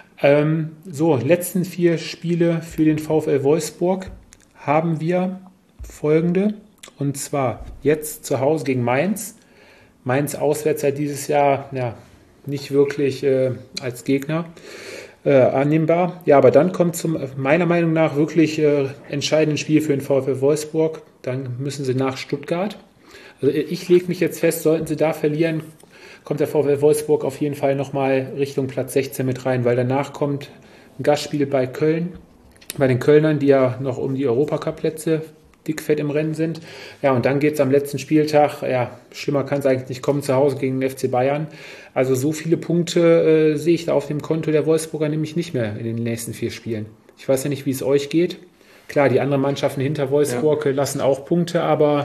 Letzten 4 Spiele für den VfL Wolfsburg haben wir folgende. Und zwar jetzt zu Hause gegen Mainz. Mainz auswärts seit dieses Jahr nicht wirklich als Gegner annehmbar. Ja, aber dann kommt zum meiner Meinung nach wirklich entscheidenden Spiel für den VfL Wolfsburg. Dann müssen sie nach Stuttgart. Also ich lege mich jetzt fest, sollten sie da verlieren, kommt der VfL Wolfsburg auf jeden Fall nochmal Richtung Platz 16 mit rein, weil danach kommt ein Gastspiel bei Köln, bei den Kölnern, die ja noch um die Europacup-Plätze dickfett im Rennen sind. Ja, und dann geht es am letzten Spieltag, schlimmer kann es eigentlich nicht kommen, zu Hause gegen den FC Bayern. Also so viele Punkte sehe ich da auf dem Konto der Wolfsburger nämlich nicht mehr in den nächsten 4 Spielen. Ich weiß ja nicht, wie es euch geht. Klar, die anderen Mannschaften hinter Wolfsburg lassen auch Punkte, aber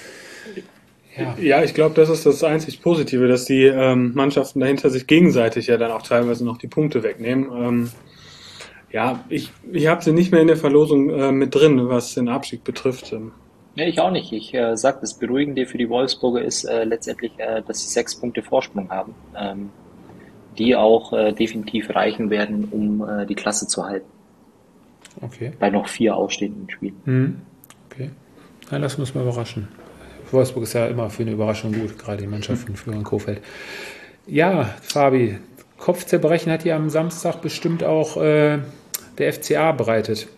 ja, ich glaube, das ist das einzig Positive, dass die Mannschaften dahinter sich gegenseitig ja dann auch teilweise noch die Punkte wegnehmen. Ich habe sie nicht mehr in der Verlosung mit drin, was den Abstieg betrifft. Nee, ich auch nicht. Ich sage, das Beruhigende für die Wolfsburger ist letztendlich, dass sie 6 Punkte Vorsprung haben, die auch definitiv reichen werden, um die Klasse zu halten, Okay. bei noch 4 ausstehenden Spielen. Okay. Dann lassen wir uns mal überraschen. Wolfsburg ist ja immer für eine Überraschung gut, gerade die Mannschaft von Florian Kohfeldt. Ja, Fabi, Kopfzerbrechen hat hier am Samstag bestimmt auch der FCA bereitet.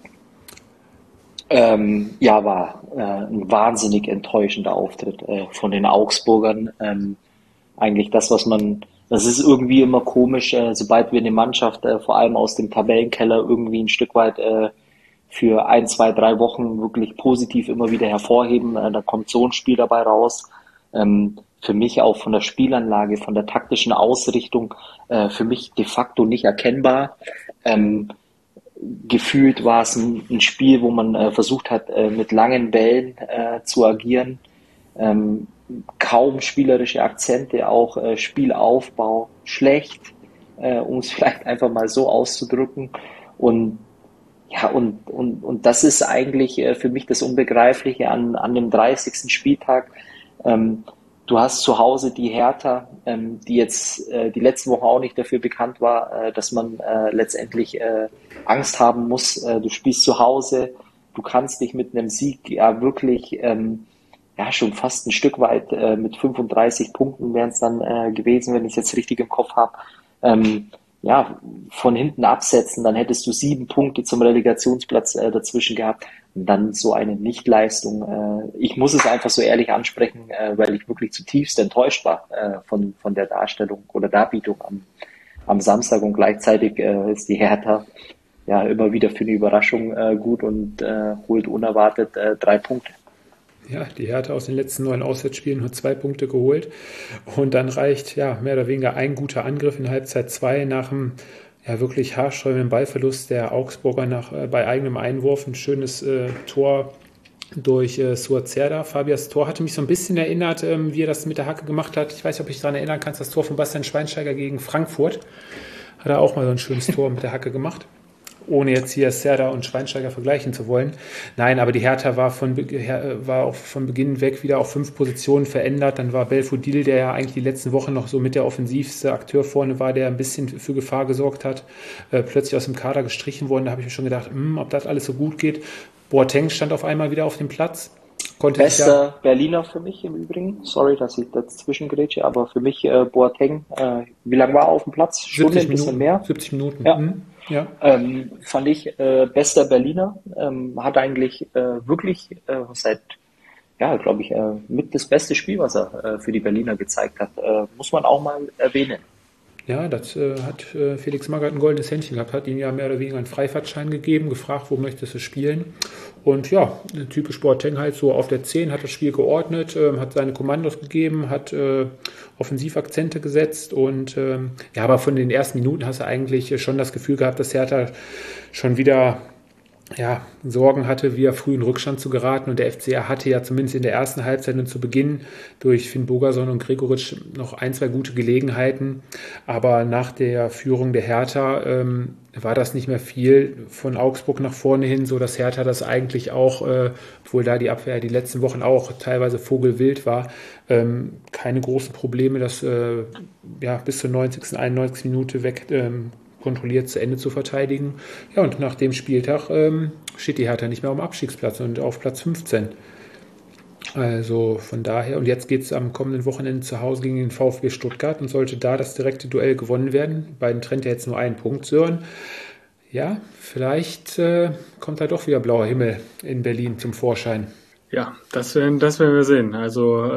Ja, war ein wahnsinnig enttäuschender Auftritt von den Augsburgern. Eigentlich das ist irgendwie immer komisch, sobald wir eine Mannschaft vor allem aus dem Tabellenkeller irgendwie ein Stück weit für 1, 2, 3 Wochen wirklich positiv immer wieder hervorheben, da kommt so ein Spiel dabei raus. Für mich auch von der Spielanlage, von der taktischen Ausrichtung, für mich de facto nicht erkennbar. Gefühlt war es ein Spiel, wo man versucht hat, mit langen Bällen zu agieren. Kaum spielerische Akzente, auch Spielaufbau schlecht, um es vielleicht einfach mal so auszudrücken. Und ja, und das ist eigentlich für mich das Unbegreifliche an dem 30. Spieltag. Du hast zu Hause die Hertha, die jetzt die letzte Woche auch nicht dafür bekannt war, dass man letztendlich Angst haben muss. Du spielst zu Hause, du kannst dich mit einem Sieg ja wirklich ja schon fast ein Stück weit mit 35 Punkten wären es dann gewesen, wenn ich es jetzt richtig im Kopf habe. Ja, von hinten absetzen, dann hättest du 7 Punkte zum Relegationsplatz dazwischen gehabt und dann so eine Nichtleistung. Ich muss es einfach so ehrlich ansprechen, weil ich wirklich zutiefst enttäuscht war von der Darstellung oder Darbietung am Samstag und gleichzeitig ist die Hertha ja immer wieder für eine Überraschung gut und holt unerwartet 3 Punkte. Ja, die Hertha aus den letzten 9 Auswärtsspielen nur 2 Punkte geholt. Und dann reicht ja mehr oder weniger ein guter Angriff in Halbzeit 2 nach einem ja wirklich haarsträubenden Ballverlust der Augsburger bei eigenem Einwurf. Ein schönes Tor durch Suazerda. Fabias Tor hatte mich so ein bisschen erinnert, wie er das mit der Hacke gemacht hat. Ich weiß nicht, ob du dich daran erinnern kannst, das Tor von Bastian Schweinsteiger gegen Frankfurt. Hat er auch mal so ein schönes Tor mit der Hacke gemacht. Ohne jetzt hier Serda und Schweinsteiger vergleichen zu wollen. Nein, aber die Hertha war auch von Beginn weg wieder auf 5 Positionen verändert. Dann war Belfodil, der ja eigentlich die letzten Wochen noch so mit der offensivste Akteur vorne war, der ein bisschen für Gefahr gesorgt hat, plötzlich aus dem Kader gestrichen worden. Da habe ich mir schon gedacht, ob das alles so gut geht. Boateng stand auf einmal wieder auf dem Platz. Bester Berliner für mich im Übrigen. Sorry, dass ich dazwischen grätsche, aber für mich Boateng, wie lange war er auf dem Platz? Stunde, ein bisschen mehr? 70 Minuten. Ja. Ja. Fand ich bester Berliner. Hat eigentlich wirklich seit, ja, glaube ich, mit das beste Spiel, was er für die Berliner gezeigt hat. Muss man auch mal erwähnen. Ja, das hat Felix Magath ein goldenes Händchen gehabt, hat ihm ja mehr oder weniger einen Freifahrtschein gegeben, gefragt, wo möchtest du spielen. Und ja, typisch Boateng halt so auf der 10, hat das Spiel geordnet, hat seine Kommandos gegeben, hat Offensivakzente gesetzt und ja, aber von den ersten Minuten hast du eigentlich schon das Gefühl gehabt, dass Hertha schon wieder Sorgen hatte, wieder früh in Rückstand zu geraten. Und der FCA hatte ja zumindest in der ersten Halbzeit und zu Beginn durch Finn Bogason und Gregoritsch noch 1, 2 gute Gelegenheiten. Aber nach der Führung der Hertha war das nicht mehr viel von Augsburg nach vorne hin, so dass Hertha das eigentlich auch, obwohl da die Abwehr die letzten Wochen auch teilweise vogelwild war, keine großen Probleme, das bis zur 90., 91. Minute weg kontrolliert zu Ende zu verteidigen. Ja, und nach dem Spieltag steht die Hertha nicht mehr am Abstiegsplatz und auf Platz 15. Also von daher, und jetzt geht es am kommenden Wochenende zu Hause gegen den VfB Stuttgart und sollte da das direkte Duell gewonnen werden. Die beiden trennt ja jetzt nur einen Punkt, Sören. Ja, vielleicht kommt da doch wieder blauer Himmel in Berlin zum Vorschein. Ja, das werden wir sehen. Also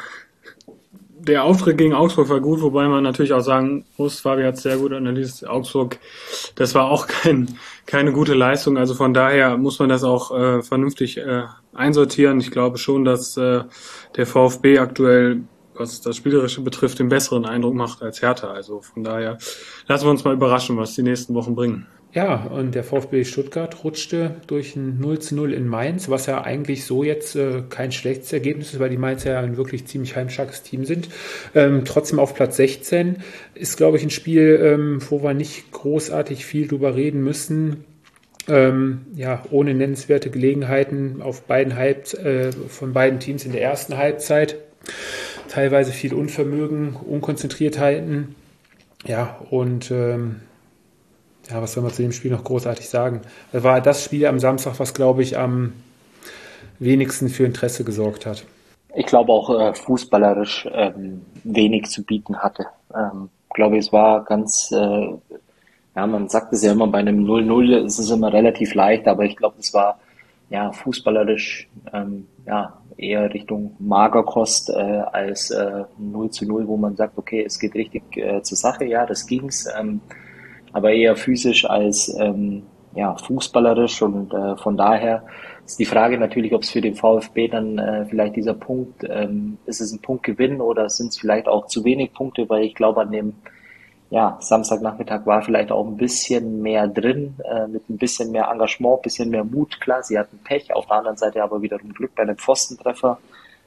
der Auftritt gegen Augsburg war gut, wobei man natürlich auch sagen muss, Fabi hat es sehr gut analysiert, Augsburg, das war auch keine gute Leistung. Also von daher muss man das auch vernünftig einsortieren. Ich glaube schon, dass der VfB aktuell, was das Spielerische betrifft, den besseren Eindruck macht als Hertha. Also von daher lassen wir uns mal überraschen, was die nächsten Wochen bringen. Ja, und der VfB Stuttgart rutschte durch ein 0:0 in Mainz, was ja eigentlich so jetzt kein schlechtes Ergebnis ist, weil die Mainzer ja ein wirklich ziemlich heimstarkes Team sind. Trotzdem auf Platz 16 ist, glaube ich, ein Spiel, wo wir nicht großartig viel drüber reden müssen. ohne nennenswerte Gelegenheiten auf von beiden Teams in der ersten Halbzeit. Teilweise viel Unvermögen, Unkonzentriertheiten. Ja, und was soll man zu dem Spiel noch großartig sagen? Das war das Spiel am Samstag, was, glaube ich, am wenigsten für Interesse gesorgt hat. Ich glaube auch fußballerisch wenig zu bieten hatte. Glaube ich, es war ganz, man sagt es ja immer, bei einem 0-0 ist es immer relativ leicht, aber ich glaube, es war fußballerisch eher Richtung Magerkost als 0-0, wo man sagt, okay, es geht richtig zur Sache, ja, das ging's, aber eher physisch als fußballerisch und von daher ist die Frage natürlich, ob es für den VfB dann vielleicht dieser Punkt, ist es ein Punktgewinn oder sind es vielleicht auch zu wenig Punkte, weil ich glaube, an dem Samstagnachmittag war vielleicht auch ein bisschen mehr drin, mit ein bisschen mehr Engagement, ein bisschen mehr Mut. Klar, sie hatten Pech, auf der anderen Seite aber wiederum Glück bei einem Pfostentreffer.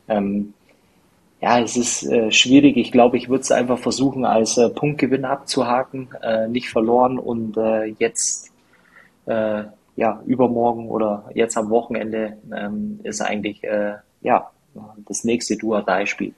Es ist schwierig. Ich glaube, ich würde es einfach versuchen, als Punktgewinn abzuhaken, nicht verloren und jetzt übermorgen oder jetzt am Wochenende ist eigentlich das nächste Do-or-Die-Spiel.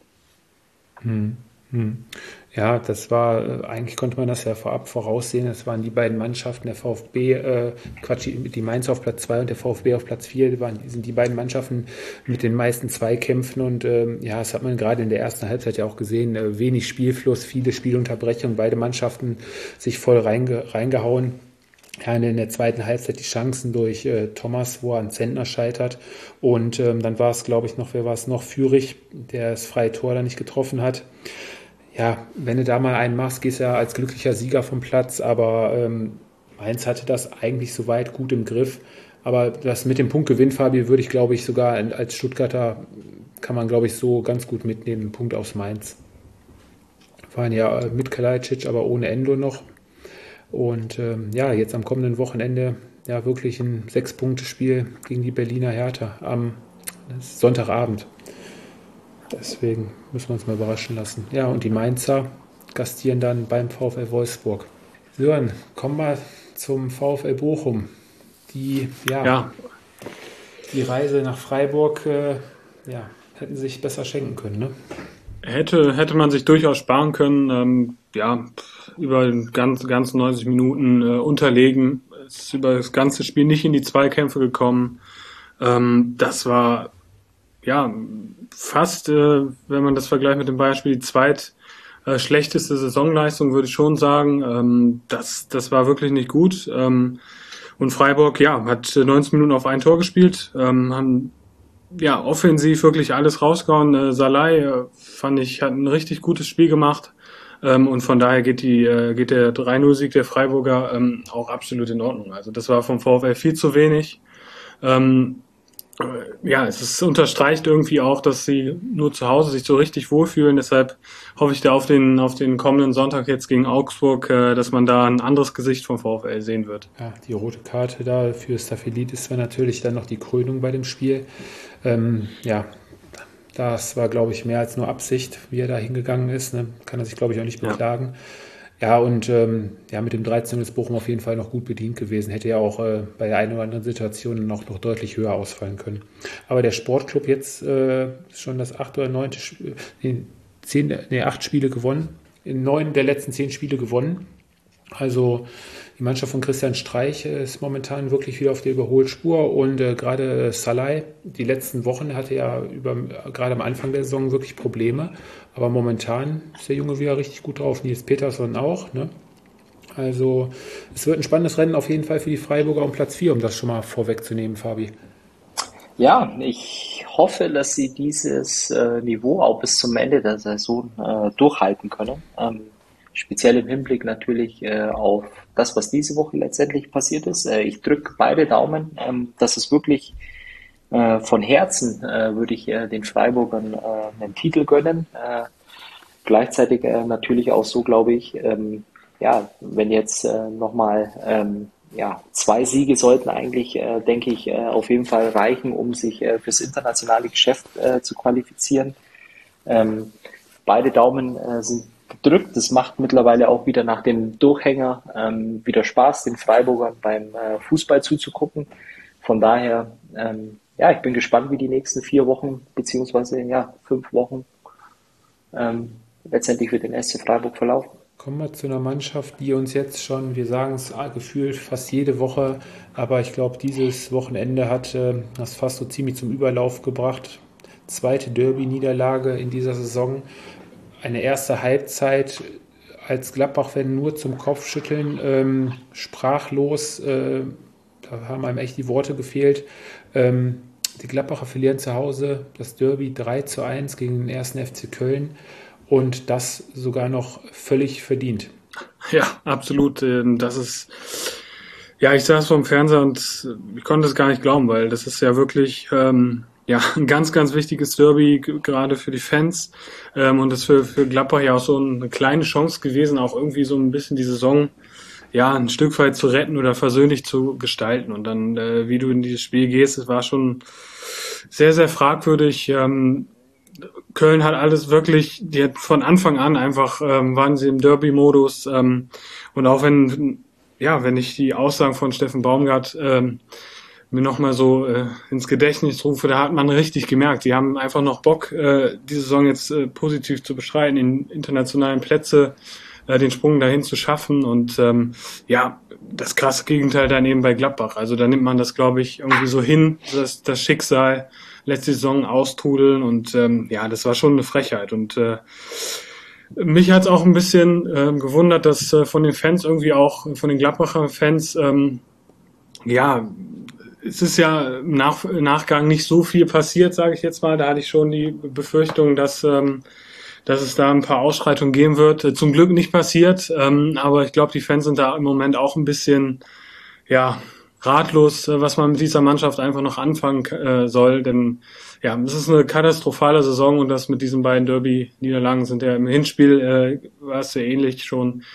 Ja, das war, eigentlich konnte man das ja vorab voraussehen. Es waren die beiden Mannschaften, der VfB, die Mainz auf Platz 2 und der VfB auf Platz 4, sind die beiden Mannschaften mit den meisten Zweikämpfen und das hat man gerade in der ersten Halbzeit ja auch gesehen, wenig Spielfluss, viele Spielunterbrechungen, beide Mannschaften sich voll reingehauen. Ja, in der zweiten Halbzeit die Chancen durch Thomas, wo er an Zentner scheitert und dann war es, glaube ich, Führig, der das freie Tor da nicht getroffen hat. Ja, wenn du da mal einen machst, gehst du ja als glücklicher Sieger vom Platz, aber Mainz hatte das eigentlich soweit gut im Griff. Aber das mit dem Punktgewinn, Fabi, würde ich, glaube ich, sogar als Stuttgarter kann man, glaube ich, so ganz gut mitnehmen, Punkt aus Mainz. Waren ja mit Kalajdzic, aber ohne Endo noch. Und jetzt am kommenden Wochenende wirklich ein 6-Punkte-Spiel gegen die Berliner Hertha am Sonntagabend. Deswegen müssen wir uns mal überraschen lassen. Ja, und die Mainzer gastieren dann beim VfL Wolfsburg. Sören, kommen wir zum VfL Bochum. Die Reise nach Freiburg hätten sich besser schenken können, ne? Hätte man sich durchaus sparen können. Über ganz 90 Minuten unterlegen. Ist über das ganze Spiel nicht in die Zweikämpfe gekommen. Das war fast, wenn man das vergleicht mit dem Beispiel, die schlechteste Saisonleistung, würde ich schon sagen. Das war wirklich nicht gut. Und Freiburg, hat 90 Minuten auf ein Tor gespielt, haben offensiv wirklich alles rausgehauen. Salai, fand ich, hat ein richtig gutes Spiel gemacht. Und von daher geht der 3-0-Sieg der Freiburger auch absolut in Ordnung. Also das war vom VfL viel zu wenig. Es unterstreicht irgendwie auch, dass sie nur zu Hause sich so richtig wohlfühlen. Deshalb hoffe ich da auf den kommenden Sonntag jetzt gegen Augsburg, dass man da ein anderes Gesicht vom VfL sehen wird. Ja, die rote Karte da für Staphylides war natürlich dann noch die Krönung bei dem Spiel. Das war, glaube ich, mehr als nur Absicht, wie er da hingegangen ist. Ne? Kann er sich, glaube ich, auch nicht beklagen. Ja, und mit dem 13 ist Bochum auf jeden Fall noch gut bedient gewesen. Hätte ja auch bei der einen oder anderen Situation noch deutlich höher ausfallen können. Aber der Sportclub jetzt schon das 8 Spiele gewonnen. In 9 der letzten 10 Spiele gewonnen. Also die Mannschaft von Christian Streich ist momentan wirklich wieder auf der Überholspur und gerade Salai, die letzten Wochen hatte ja gerade am Anfang der Saison wirklich Probleme, aber momentan ist der Junge wieder richtig gut drauf, Nils Peterson auch, ne? Also es wird ein spannendes Rennen auf jeden Fall für die Freiburger um Platz 4, um das schon mal vorwegzunehmen, Fabi. Ja, ich hoffe, dass sie dieses Niveau auch bis zum Ende der Saison durchhalten können. Speziell im Hinblick natürlich auf das, was diese Woche letztendlich passiert ist. Ich drücke beide Daumen, dass es wirklich von Herzen würde ich den Freiburgern einen Titel gönnen. Gleichzeitig natürlich auch so, glaube ich, wenn jetzt nochmal 2 Siege sollten eigentlich, denke ich, auf jeden Fall reichen, um sich fürs internationale Geschäft zu qualifizieren. Beide Daumen sind drückt. Es macht mittlerweile auch wieder nach dem Durchhänger wieder Spaß, den Freiburgern beim Fußball zuzugucken. Von daher, ja, ich bin gespannt, wie die nächsten 4 Wochen beziehungsweise 5 Wochen letztendlich für den SC Freiburg verlaufen. Kommen wir zu einer Mannschaft, die uns jetzt schon, wir sagen es gefühlt fast jede Woche, aber ich glaube, dieses Wochenende hat das fast so ziemlich zum Überlauf gebracht. Zweite Derby-Niederlage in dieser Saison. Eine erste Halbzeit als Gladbach-Fan nur zum Kopfschütteln, sprachlos, da haben einem echt die Worte gefehlt. Die Gladbacher verlieren zu Hause das Derby 3:1 gegen den 1. FC Köln. Und das sogar noch völlig verdient. Ja, absolut. Das ist, ja, ich saß vor dem Fernseher und ich konnte es gar nicht glauben, weil das ist ja wirklich ein ganz, ganz wichtiges Derby, gerade für die Fans. Und das für Gladbach ja auch so eine kleine Chance gewesen, auch irgendwie so ein bisschen die Saison ein Stück weit zu retten oder versöhnlich zu gestalten. Und dann, wie du in dieses Spiel gehst, es war schon sehr, sehr fragwürdig. Köln hat alles wirklich, die hat von Anfang an einfach, waren sie im Derby-Modus, und auch wenn ich die Aussagen von Steffen Baumgart mir nochmal so ins Gedächtnis rufe, da hat man richtig gemerkt, die haben einfach noch Bock, die Saison jetzt positiv zu bestreiten, in internationalen Plätze den Sprung dahin zu schaffen und das krasse Gegenteil dann eben bei Gladbach. Also da nimmt man das, glaube ich, irgendwie so hin, das Schicksal letzte Saison austrudeln und das war schon eine Frechheit und mich hat es auch ein bisschen gewundert, dass von den Fans irgendwie auch, von den Gladbacher Fans, es ist ja im Nachgang nicht so viel passiert, sage ich jetzt mal. Da hatte ich schon die Befürchtung, dass es da ein paar Ausschreitungen geben wird. Zum Glück nicht passiert, aber ich glaube, die Fans sind da im Moment auch ein bisschen, ratlos, was man mit dieser Mannschaft einfach noch anfangen soll, denn es ist eine katastrophale Saison und das mit diesen beiden Derby-Niederlagen sind ja im Hinspiel war es ja ähnlich schon.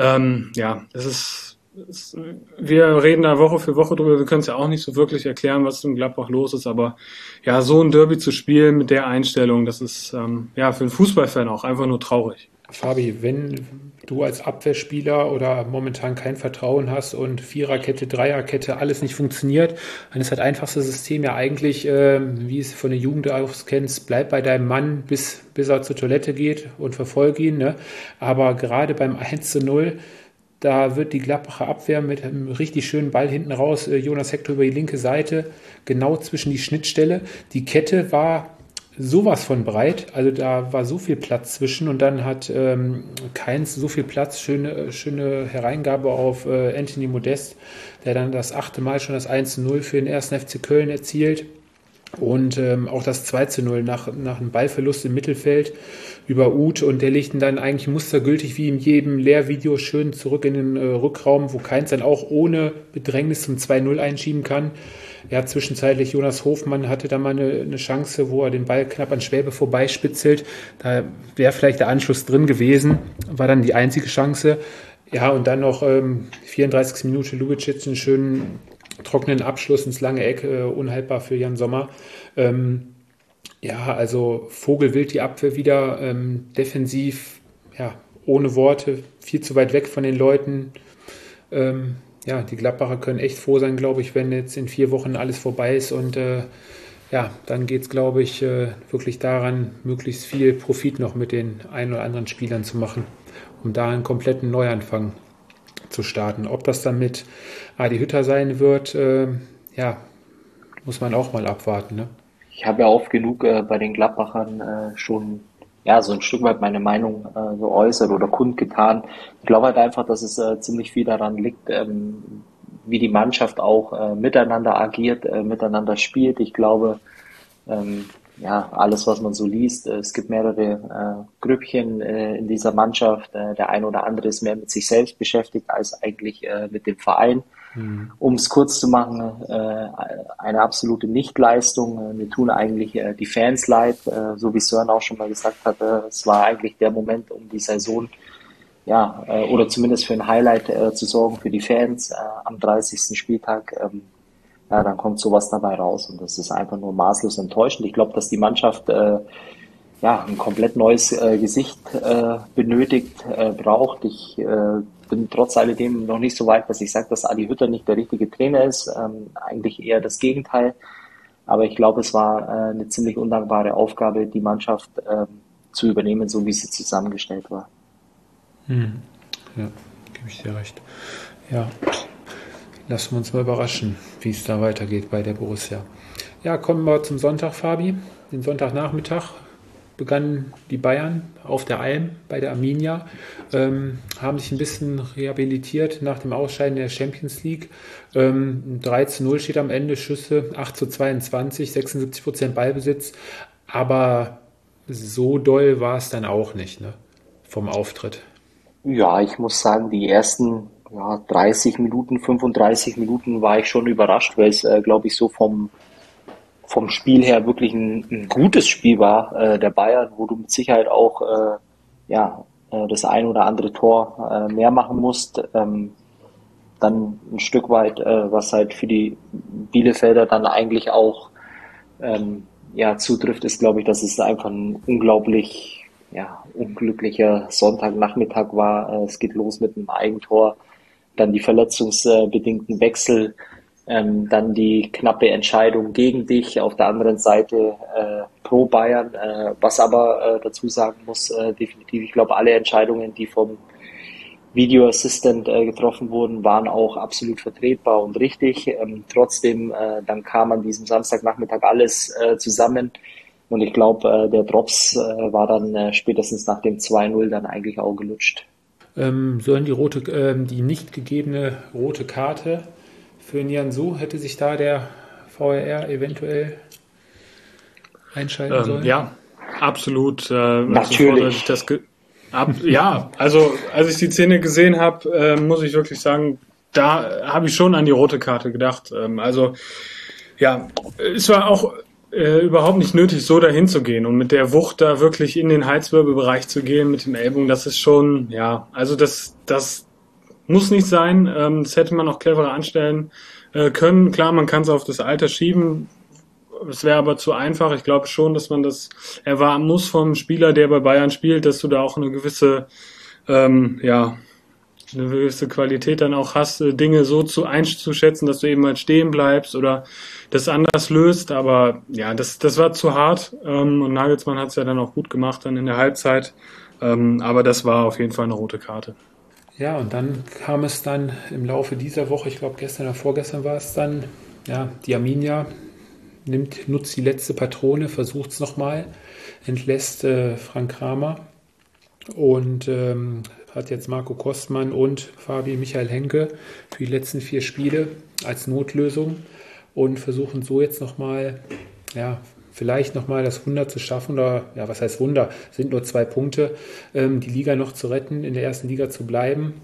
Wir reden da Woche für Woche drüber, wir können es ja auch nicht so wirklich erklären, was in Gladbach los ist, aber so ein Derby zu spielen mit der Einstellung, das ist für einen Fußballfan auch einfach nur traurig. Fabi, wenn du als Abwehrspieler oder momentan kein Vertrauen hast und Viererkette, Dreierkette, alles nicht funktioniert, dann ist das einfachste System ja eigentlich, wie es von der Jugend aus kennst, bleib bei deinem Mann, bis er zur Toilette geht und verfolge ihn. Ne? Aber gerade beim 1:0, da wird die Gladbacher Abwehr mit einem richtig schönen Ball hinten raus, Jonas Hector über die linke Seite, genau zwischen die Schnittstelle. Die Kette war sowas von breit, also da war so viel Platz zwischen und dann hat Keins so viel Platz, schöne Hereingabe auf Anthony Modest, der dann das 8. Mal schon das 1:0 für den 1. FC Köln erzielt und auch das 2:0 nach einem Ballverlust im Mittelfeld über Uth und der legt ihn dann eigentlich mustergültig wie in jedem Lehrvideo schön zurück in den Rückraum, wo Keins dann auch ohne Bedrängnis zum 2:0 einschieben kann. Ja, zwischenzeitlich Jonas Hofmann hatte da mal eine Chance, wo er den Ball knapp an Schwäbe vorbeispitzelt. Da wäre vielleicht der Anschluss drin gewesen, war dann die einzige Chance. Ja, und dann noch 34. Minute Lubicic einen schönen trockenen Abschluss ins lange Eck, unhaltbar für Jan Sommer. Also vogelwild die Abwehr wieder, defensiv, ohne Worte, viel zu weit weg von den Leuten. Die Gladbacher können echt froh sein, glaube ich, wenn jetzt in 4 Wochen alles vorbei ist und dann geht es, glaube ich, wirklich daran, möglichst viel Profit noch mit den ein oder anderen Spielern zu machen, um da einen kompletten Neuanfang zu starten. Ob das dann mit Adi Hütter sein wird, muss man auch mal abwarten. Ne? Ich habe ja oft genug bei den Gladbachern schon so ein Stück weit meine Meinung so äußert oder kundgetan. Ich glaube halt einfach, dass es ziemlich viel daran liegt, wie die Mannschaft auch miteinander agiert, miteinander spielt. Ich glaube, alles, was man so liest, es gibt mehrere Grüppchen in dieser Mannschaft. Der ein oder andere ist mehr mit sich selbst beschäftigt als eigentlich mit dem Verein. Um es kurz zu machen, eine absolute Nichtleistung. Mir tun eigentlich die Fans leid, so wie Sören auch schon mal gesagt hatte. Es war eigentlich der Moment, um die Saison, oder zumindest für ein Highlight zu sorgen für die Fans am 30. Spieltag. Dann kommt sowas dabei raus und das ist einfach nur maßlos enttäuschend. Ich glaube, dass die Mannschaft ein komplett neues Gesicht benötigt, braucht. Ich bin trotz alledem noch nicht so weit, dass ich sage, dass Adi Hütter nicht der richtige Trainer ist. Eigentlich eher das Gegenteil. Aber ich glaube, es war eine ziemlich undankbare Aufgabe, die Mannschaft zu übernehmen, so wie sie zusammengestellt war. Ja, gebe ich dir recht. Ja, lassen wir uns mal überraschen, wie es da weitergeht bei der Borussia. Ja, kommen wir zum Sonntag, Fabi. Den Sonntagnachmittag begannen die Bayern auf der Alm bei der Arminia, haben sich ein bisschen rehabilitiert nach dem Ausscheiden der Champions League. 3:0 steht am Ende, Schüsse 8:22, 76% Ballbesitz, aber so doll war es dann auch nicht, ne, vom Auftritt. Ja, ich muss sagen, die ersten 30 Minuten, 35 Minuten war ich schon überrascht, weil es, glaube ich, so vom Spiel her wirklich ein gutes Spiel war, der Bayern, wo du mit Sicherheit auch das ein oder andere Tor mehr machen musst. Dann ein Stück weit, was halt für die Bielefelder dann eigentlich auch zutrifft, ist, glaube ich, dass es einfach ein unglaublich unglücklicher Sonntagnachmittag war. Es geht los mit einem Eigentor, dann die verletzungsbedingten Wechsel, dann die knappe Entscheidung gegen dich, auf der anderen Seite pro Bayern, was aber dazu sagen muss, definitiv, ich glaube, alle Entscheidungen, die vom Video Assistant getroffen wurden, waren auch absolut vertretbar und richtig. Trotzdem, dann kam an diesem Samstagnachmittag alles zusammen und ich glaube, der Drops war dann spätestens nach dem 2:0 dann eigentlich auch gelutscht. Sollen die nicht gegebene rote Karte für Nianzou, hätte sich da der VAR eventuell einschalten sollen? Ja, absolut. Natürlich. Also als ich die Szene gesehen habe, muss ich wirklich sagen, da habe ich schon an die rote Karte gedacht. Es war auch überhaupt nicht nötig, so dahin zu gehen und mit der Wucht da wirklich in den Halswirbelbereich zu gehen mit dem Ellbogen. Das ist schon, das muss nicht sein. Das hätte man auch cleverer anstellen können. Klar, man kann es auf das Alter schieben. Es wäre aber zu einfach. Ich glaube schon, dass man das erwarten muss vom Spieler, der bei Bayern spielt, dass du da auch eine gewisse Qualität dann auch hast, Dinge so einzuschätzen, dass du eben mal stehen bleibst oder das anders löst. Aber ja, das war zu hart. Und Nagelsmann hat es ja dann auch gut gemacht dann in der Halbzeit. Aber das war auf jeden Fall eine rote Karte. Ja, und dann kam es dann im Laufe dieser Woche, ich glaube gestern oder vorgestern war es dann, die Arminia nutzt die letzte Patrone, versucht es nochmal, entlässt Frank Kramer und hat jetzt Marco Kostmann und Michael Henke für die letzten 4 Spiele als Notlösung und versuchen so jetzt nochmal, vielleicht nochmal das Wunder zu schaffen oder, was heißt Wunder, sind nur 2 Punkte, die Liga noch zu retten, in der ersten Liga zu bleiben.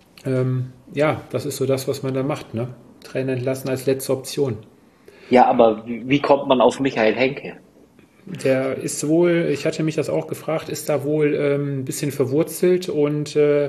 Das ist so das, was man da macht, ne? Trainer entlassen als letzte Option. Ja, aber wie kommt man auf Michael Henke? Der ist wohl, ich hatte mich das auch gefragt, ist da wohl ein bisschen verwurzelt und du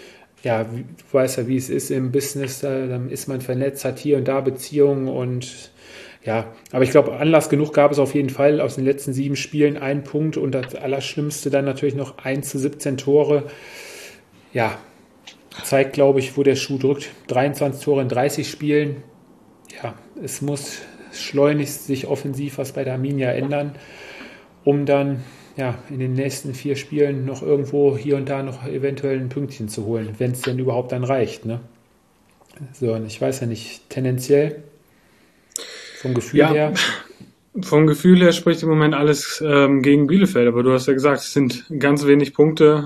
weißt ja, wie es ist im Business, dann ist man vernetzt, hat hier und da Beziehungen und aber ich glaube, Anlass genug gab es auf jeden Fall aus den letzten 7 Spielen 1 Punkt und das Allerschlimmste dann natürlich noch 1:17 Tore. Ja, zeigt, glaube ich, wo der Schuh drückt. 23 Tore in 30 Spielen. Ja, es muss schleunigst sich offensiv was bei der Arminia ändern, um dann in den nächsten 4 Spielen noch irgendwo hier und da noch eventuell ein Pünktchen zu holen, wenn es denn überhaupt dann reicht. Ne? So, und ich weiß ja nicht, tendenziell vom Gefühl her. Vom Gefühl her spricht im Moment alles gegen Bielefeld, aber du hast ja gesagt, es sind ganz wenig Punkte.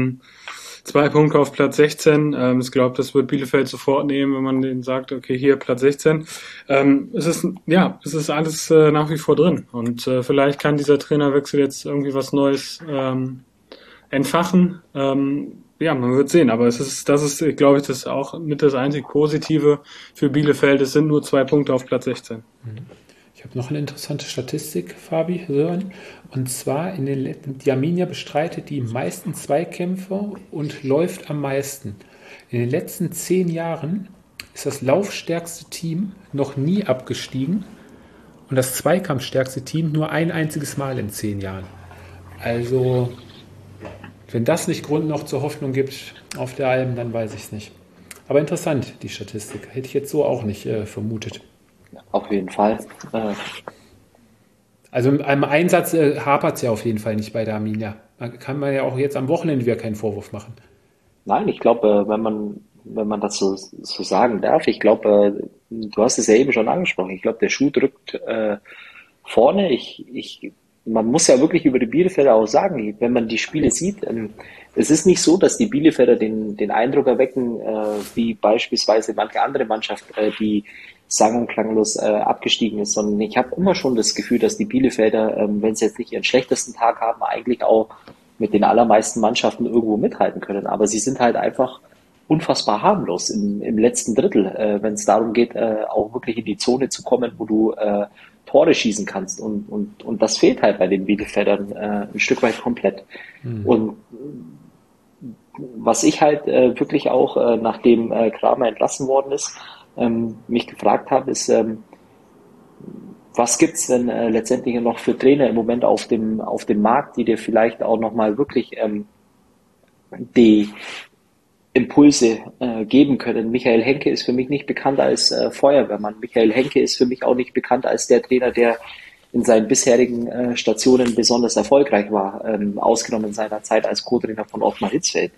2 Punkte auf Platz 16. Ich glaube, das wird Bielefeld sofort nehmen, wenn man denen sagt, okay, hier Platz 16. Es ist alles nach wie vor drin. Und vielleicht kann dieser Trainerwechsel jetzt irgendwie was Neues entfachen. Man wird sehen. Aber das ist, glaube ich, das ist auch mit das einzig Positive für Bielefeld. Es sind nur 2 Punkte auf Platz 16. Ich habe noch eine interessante Statistik, Fabi, hören. Und zwar, die Arminia bestreitet die meisten Zweikämpfe und läuft am meisten. In den letzten 10 Jahren ist das laufstärkste Team noch nie abgestiegen und das zweikampfstärkste Team nur ein einziges Mal in 10 Jahren. Also, wenn das nicht Grund noch zur Hoffnung gibt auf der Alm, dann weiß ich es nicht. Aber interessant, die Statistik. Hätte ich jetzt so auch nicht vermutet. Auf jeden Fall. Also im Einsatz hapert es ja auf jeden Fall nicht bei der Arminia. Kann man ja auch jetzt am Wochenende wieder keinen Vorwurf machen. Nein, ich glaube, wenn man das so sagen darf, ich glaube, du hast es ja eben schon angesprochen, ich glaube, der Schuh drückt vorne. Man muss ja wirklich über die Bielefelder auch sagen, wenn man die Spiele sieht, es ist nicht so, dass die Bielefelder den Eindruck erwecken, wie beispielsweise manche andere Mannschaft, die sang- und klanglos abgestiegen ist, sondern ich habe immer schon das Gefühl, dass die Bielefelder, wenn sie jetzt nicht ihren schlechtesten Tag haben, eigentlich auch mit den allermeisten Mannschaften irgendwo mithalten können. Aber sie sind halt einfach unfassbar harmlos im letzten Drittel, wenn es darum geht, auch wirklich in die Zone zu kommen, wo du Tore schießen kannst. Und das fehlt halt bei den Bielefeldern ein Stück weit komplett. Und was ich halt wirklich auch, nachdem Kramer entlassen worden ist, mich gefragt habe, ist, was gibt's denn letztendlich noch für Trainer im Moment auf dem Markt, die dir vielleicht auch nochmal wirklich die Impulse geben können. Michael Henke ist für mich nicht bekannt als Feuerwehrmann. Michael Henke ist für mich auch nicht bekannt als der Trainer, der in seinen bisherigen Stationen besonders erfolgreich war, ausgenommen in seiner Zeit als Co-Trainer von Ottmar Hitzfeld.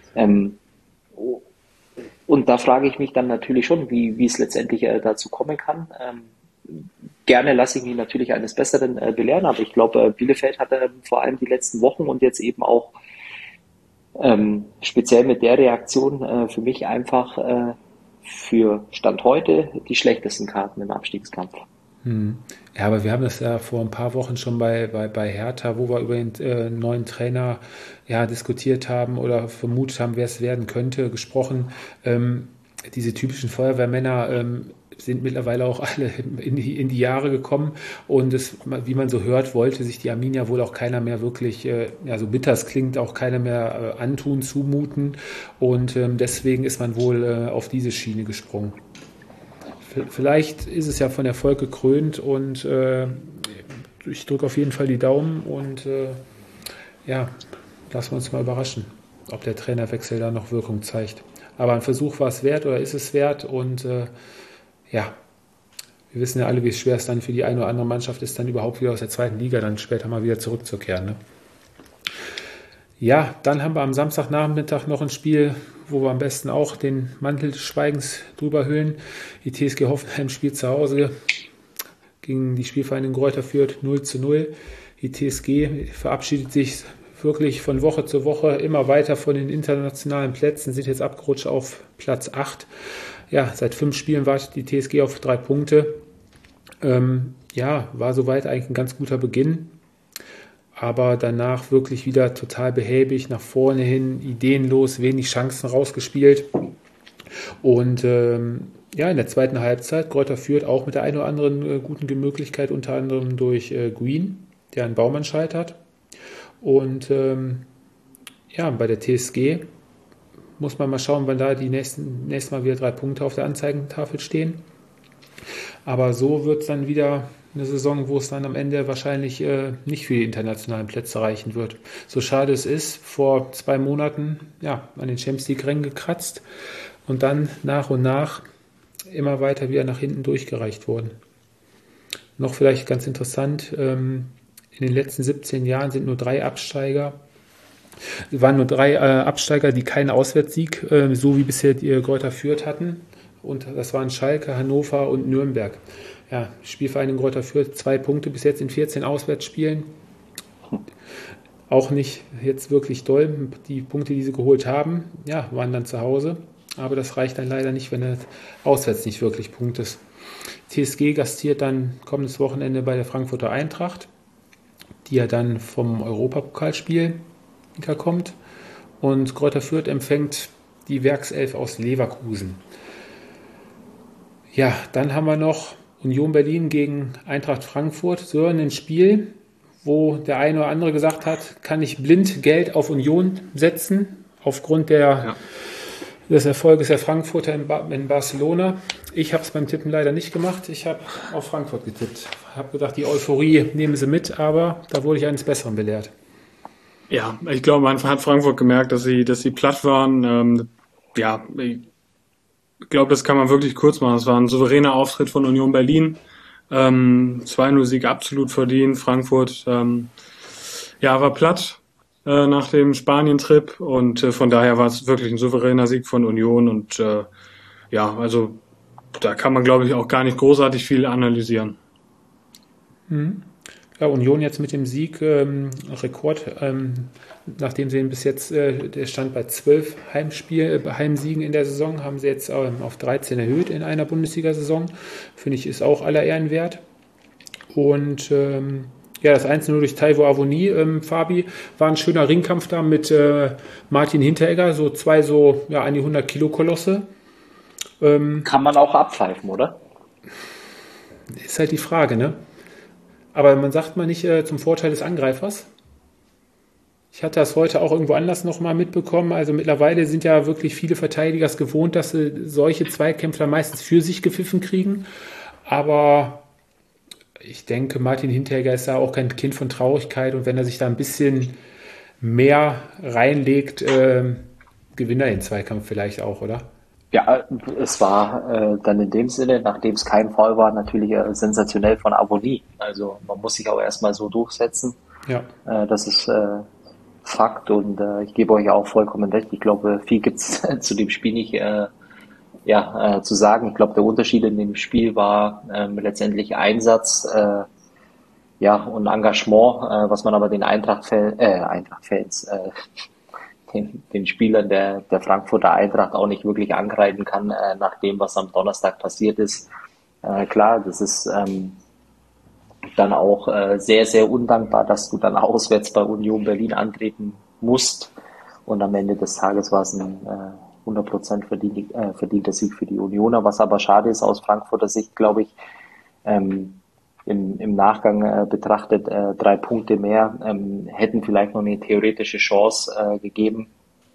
Und da frage ich mich dann natürlich schon, wie es letztendlich dazu kommen kann. Gerne lasse ich mich natürlich eines Besseren belehren, aber ich glaube, Bielefeld hat vor allem die letzten Wochen und jetzt eben auch speziell mit der Reaktion für mich einfach für Stand heute die schlechtesten Karten im Abstiegskampf. Ja, aber wir haben das ja vor ein paar Wochen schon bei Hertha, wo wir über den neuen Trainer diskutiert haben oder vermutet haben, wer es werden könnte, gesprochen. Diese typischen Feuerwehrmänner sind mittlerweile auch alle in die Jahre gekommen und wie man so hört, wollte sich die Arminia wohl auch keiner mehr wirklich, so bitter es klingt, auch keiner mehr antun, zumuten und deswegen ist man wohl auf diese Schiene gesprungen. Vielleicht ist es ja von Erfolg gekrönt und ich drücke auf jeden Fall die Daumen und lassen wir uns mal überraschen, ob der Trainerwechsel da noch Wirkung zeigt. Aber ein Versuch war es wert oder ist es wert und wir wissen ja alle, wie schwer es dann für die eine oder andere Mannschaft ist, dann überhaupt wieder aus der zweiten Liga dann später mal wieder zurückzukehren. Ne? Ja, dann haben wir am Samstagnachmittag noch ein Spiel, wo wir am besten auch den Mantel des Schweigens drüber hüllen. Die TSG Hoffenheim spielt zu Hause gegen die Spielvereinigung Greuther Fürth 0:0. Die TSG verabschiedet sich wirklich von Woche zu Woche immer weiter von den internationalen Plätzen, sind jetzt abgerutscht auf Platz 8. Ja, seit 5 Spielen wartet die TSG auf 3 Punkte. War soweit eigentlich ein ganz guter Beginn. Aber danach wirklich wieder total behäbig, nach vorne hin, ideenlos, wenig Chancen rausgespielt. Und in der zweiten Halbzeit Greuther Fürth auch mit der einen oder anderen guten Möglichkeit, unter anderem durch Green, der einen Baumann scheitert. Und bei der TSG muss man mal schauen, wann da die nächstes Mal wieder 3 Punkte auf der Anzeigentafel stehen. Aber so wird es dann wieder eine Saison, wo es dann am Ende wahrscheinlich nicht für die internationalen Plätze reichen wird. So schade es ist, vor 2 Monaten an den Champions League-Rängen gekratzt und dann nach und nach immer weiter wieder nach hinten durchgereicht worden. Noch vielleicht ganz interessant, in den letzten 17 Jahren sind nur 3 Absteiger. Es waren nur 3 Absteiger, die keinen Auswärtssieg, so wie bisher die Greuther Fürth hatten. Und das waren Schalke, Hannover und Nürnberg. Ja, Spielvereinigung Greuther Fürth 2 Punkte bis jetzt in 14 Auswärtsspielen. Auch nicht jetzt wirklich doll. Die Punkte, die sie geholt haben, waren dann zu Hause. Aber das reicht dann leider nicht, wenn er auswärts nicht wirklich punktest. TSG gastiert dann kommendes Wochenende bei der Frankfurter Eintracht, die ja dann vom Europapokalspiel kommt. Und Greuther Fürth empfängt die Werkself aus Leverkusen. Ja, dann haben wir noch Union Berlin gegen Eintracht Frankfurt. So ein Spiel, wo der eine oder andere gesagt hat, kann ich blind Geld auf Union setzen, aufgrund des Erfolges der Frankfurter in Barcelona. Ich habe es beim Tippen leider nicht gemacht. Ich habe auf Frankfurt getippt. Habe gedacht, die Euphorie nehmen sie mit, aber da wurde ich eines Besseren belehrt. Ja, ich glaube, man hat Frankfurt gemerkt, dass sie platt waren. Ich glaube, das kann man wirklich kurz machen. Es war ein souveräner Auftritt von Union Berlin. 2-0-Sieg absolut verdient. Frankfurt war platt nach dem Spanien-Trip und von daher war es wirklich ein souveräner Sieg von Union und also da kann man, glaube ich, auch gar nicht großartig viel analysieren. Ja, Union jetzt mit dem Sieg, Rekord, nachdem sie bis jetzt, der stand bei 12 Heimsiegen in der Saison, haben sie jetzt auf 13 erhöht in einer Bundesliga-Saison. Finde ich, ist auch aller Ehren wert. Und das 1-0 durch Taiwo Avoni, Fabi, war ein schöner Ringkampf da mit Martin Hinteregger, so zwei an die 100 Kilo Kolosse. Kann man auch abpfeifen, oder? Ist halt die Frage, ne? Aber man sagt mal nicht zum Vorteil des Angreifers. Ich hatte das heute auch irgendwo anders nochmal mitbekommen. Also mittlerweile sind ja wirklich viele Verteidiger es gewohnt, dass sie solche Zweikämpfer meistens für sich gepfiffen kriegen. Aber ich denke, Martin Hinteregger ist da auch kein Kind von Traurigkeit. Und wenn er sich da ein bisschen mehr reinlegt, gewinnt er den Zweikampf vielleicht auch, oder? Ja, es war dann in dem Sinne, nachdem es kein Foul war, natürlich sensationell von Avoni. Also man muss sich auch erstmal so durchsetzen. Ja. Das ist Fakt und ich gebe euch auch vollkommen recht. Ich glaube, viel gibt's zu dem Spiel nicht zu sagen. Ich glaube, der Unterschied in dem Spiel war letztendlich Einsatz und Engagement, was man aber den Eintracht-Fans den Spielern der Frankfurter Eintracht auch nicht wirklich angreifen kann, nach dem, was am Donnerstag passiert ist. Klar, das ist dann auch sehr, sehr undankbar, dass du dann auswärts bei Union Berlin antreten musst. Und am Ende des Tages war es ein 100% verdienter Sieg für die Unioner. Was aber schade ist aus Frankfurter Sicht, glaube ich, im Nachgang betrachtet, 3 Punkte mehr, hätten vielleicht noch eine theoretische Chance gegeben,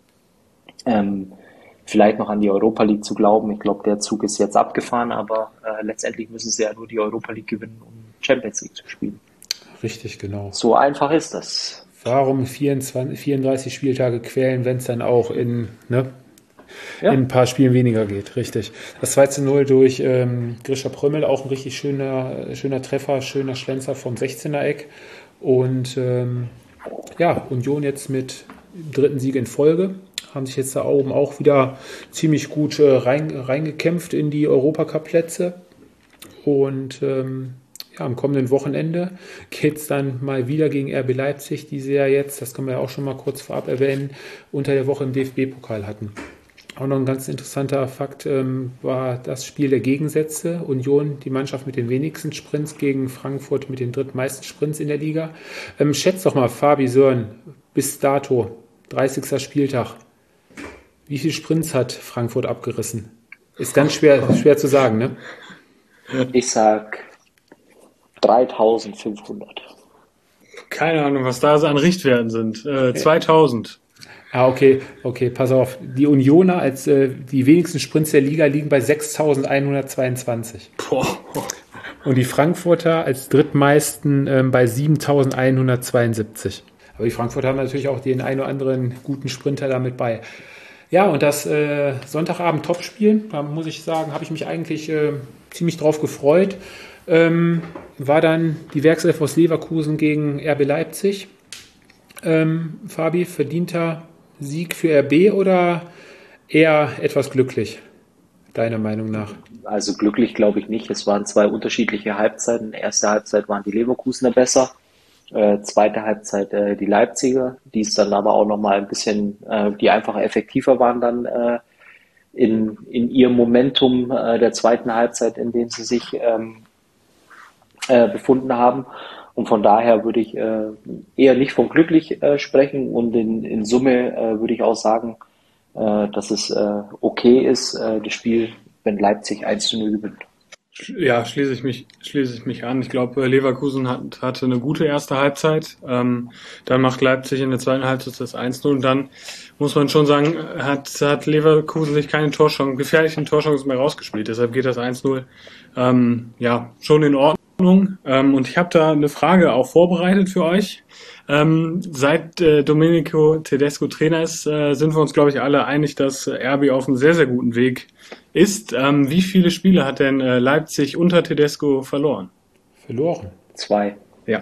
vielleicht noch an die Europa League zu glauben. Ich glaube, der Zug ist jetzt abgefahren, aber letztendlich müssen sie ja nur die Europa League gewinnen, um Champions League zu spielen. Richtig, genau. So einfach ist das. Warum 34 Spieltage quälen, wenn es dann auch in ein paar Spielen weniger geht, richtig. Das 2-0 durch Grisha Prömmel, auch ein richtig schöner Treffer, schöner Schlenzer vom 16er Eck. Und Union jetzt mit dem 3. Sieg in Folge, haben sich jetzt da oben auch wieder ziemlich gut reingekämpft in die Europacup-Plätze. Und am kommenden Wochenende geht es dann mal wieder gegen RB Leipzig, die sie ja jetzt, das können wir ja auch schon mal kurz vorab erwähnen, unter der Woche im DFB-Pokal hatten. Auch noch ein ganz interessanter Fakt war das Spiel der Gegensätze. Union, die Mannschaft mit den wenigsten Sprints gegen Frankfurt mit den drittmeisten Sprints in der Liga. Schätzt doch mal, Fabi Sören, bis dato, 30. Spieltag. Wie viele Sprints hat Frankfurt abgerissen? Ist ganz schwer zu sagen, ne? Ich sag 3500. Keine Ahnung, was da so an Richtwerten sind. 2000. Okay, pass auf. Die Unioner als die wenigsten Sprints der Liga liegen bei 6.122. Boah. Und die Frankfurter als drittmeisten bei 7.172. Aber die Frankfurter haben natürlich auch den einen oder anderen guten Sprinter damit bei. Ja, und das Sonntagabend Topspiel, da muss ich sagen, habe ich mich eigentlich ziemlich drauf gefreut. War dann die Werkself aus Leverkusen gegen RB Leipzig. Fabi, verdienter Sieg für RB oder eher etwas glücklich, deiner Meinung nach? Also glücklich glaube ich nicht. Es waren 2 unterschiedliche Halbzeiten. Erste Halbzeit waren die Leverkusener besser. Zweite Halbzeit die Leipziger, die es dann aber auch nochmal ein bisschen, die einfach effektiver waren dann in ihrem Momentum der zweiten Halbzeit, in dem sie sich befunden haben. Und von daher würde ich eher nicht von glücklich sprechen und in Summe würde ich auch sagen, dass es okay ist, das Spiel, wenn Leipzig 1-0 gewinnt. Ja, schließe ich mich an. Ich glaube, Leverkusen hatte eine gute erste Halbzeit. Dann macht Leipzig in der zweiten Halbzeit das 1-0 und dann muss man schon sagen, hat Leverkusen sich keine gefährlichen Torchancen mehr rausgespielt. Deshalb geht das 1-0 schon in Ordnung. Und ich habe da eine Frage auch vorbereitet für euch. Seit Domenico Tedesco Trainer ist, sind wir uns, glaube ich, alle einig, dass RB auf einem sehr, sehr guten Weg ist. Wie viele Spiele hat denn Leipzig unter Tedesco verloren? Verloren. 2. Ja.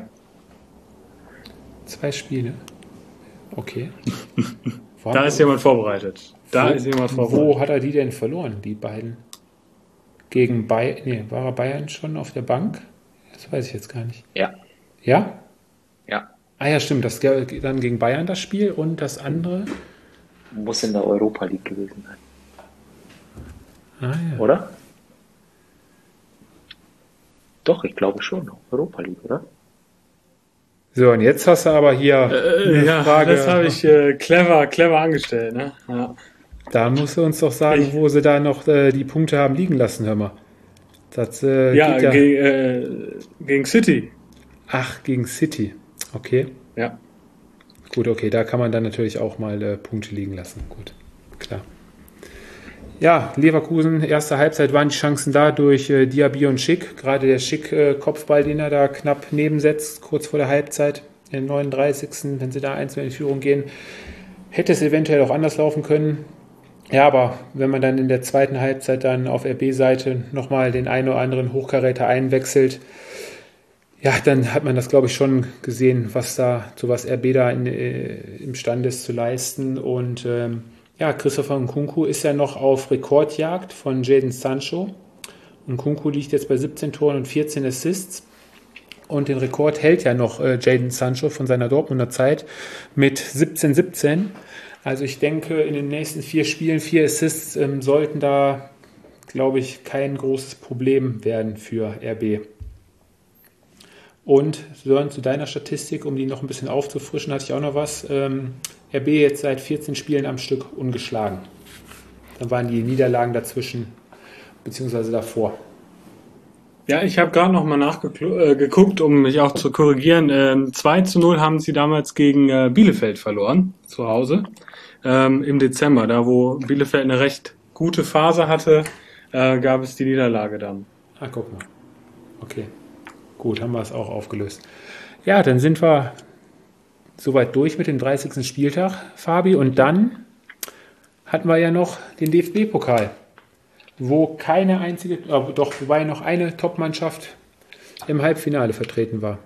2 Spiele. Okay. Da ist jemand vorbereitet. Wo hat er die denn verloren, die beiden? Gegen Bayern? Nee, war er Bayern schon auf der Bank? Das weiß ich jetzt gar nicht. Ja. Ja? Ja. Ah ja, stimmt. Das dann gegen Bayern das Spiel und das andere? Muss in der Europa League gewesen sein. Ah ja. Oder? Doch, ich glaube schon. Europa League, oder? So, und jetzt hast du aber hier eine Frage. Das habe ich clever angestellt. Ne? Ja. Da musst du uns doch sagen, wo sie da noch die Punkte haben liegen lassen, hör mal. Das, gegen City. Ach, gegen City. Okay. Ja. Gut, okay, da kann man dann natürlich auch mal Punkte liegen lassen. Gut, klar. Ja, Leverkusen, erste Halbzeit waren die Chancen da durch Diaby und Schick. Gerade der Schick-Kopfball, den er da knapp nebensetzt, kurz vor der Halbzeit, im 39. Wenn sie da 1 in Führung gehen, hätte es eventuell auch anders laufen können. Ja, aber wenn man dann in der zweiten Halbzeit dann auf RB-Seite nochmal den einen oder anderen Hochkaräter einwechselt, ja, dann hat man das, glaube ich, schon gesehen, was RB da imstande ist zu leisten. Und ja, Christopher Nkunku ist ja noch auf Rekordjagd von Jadon Sancho. Nkunku liegt jetzt bei 17 Toren und 14 Assists. Und den Rekord hält ja noch Jadon Sancho von seiner Dortmunder Zeit mit 17. Also ich denke, in den nächsten 4 Spielen, 4 Assists sollten da, glaube ich, kein großes Problem werden für RB. Und Sören, zu deiner Statistik, um die noch ein bisschen aufzufrischen, hatte ich auch noch was. RB jetzt seit 14 Spielen am Stück ungeschlagen. Dann waren die Niederlagen dazwischen, beziehungsweise davor. Ja, ich habe gerade noch mal nachgeguckt, um mich auch zu korrigieren. 2-0 haben sie damals gegen Bielefeld verloren, zu Hause, im Dezember. Da, wo Bielefeld eine recht gute Phase hatte, gab es die Niederlage dann. Ah, guck mal. Okay. Gut, haben wir es auch aufgelöst. Ja, dann sind wir soweit durch mit dem 30. Spieltag, Fabi. Und dann hatten wir ja noch den DFB-Pokal, wo wobei noch eine Top-Mannschaft im Halbfinale vertreten war.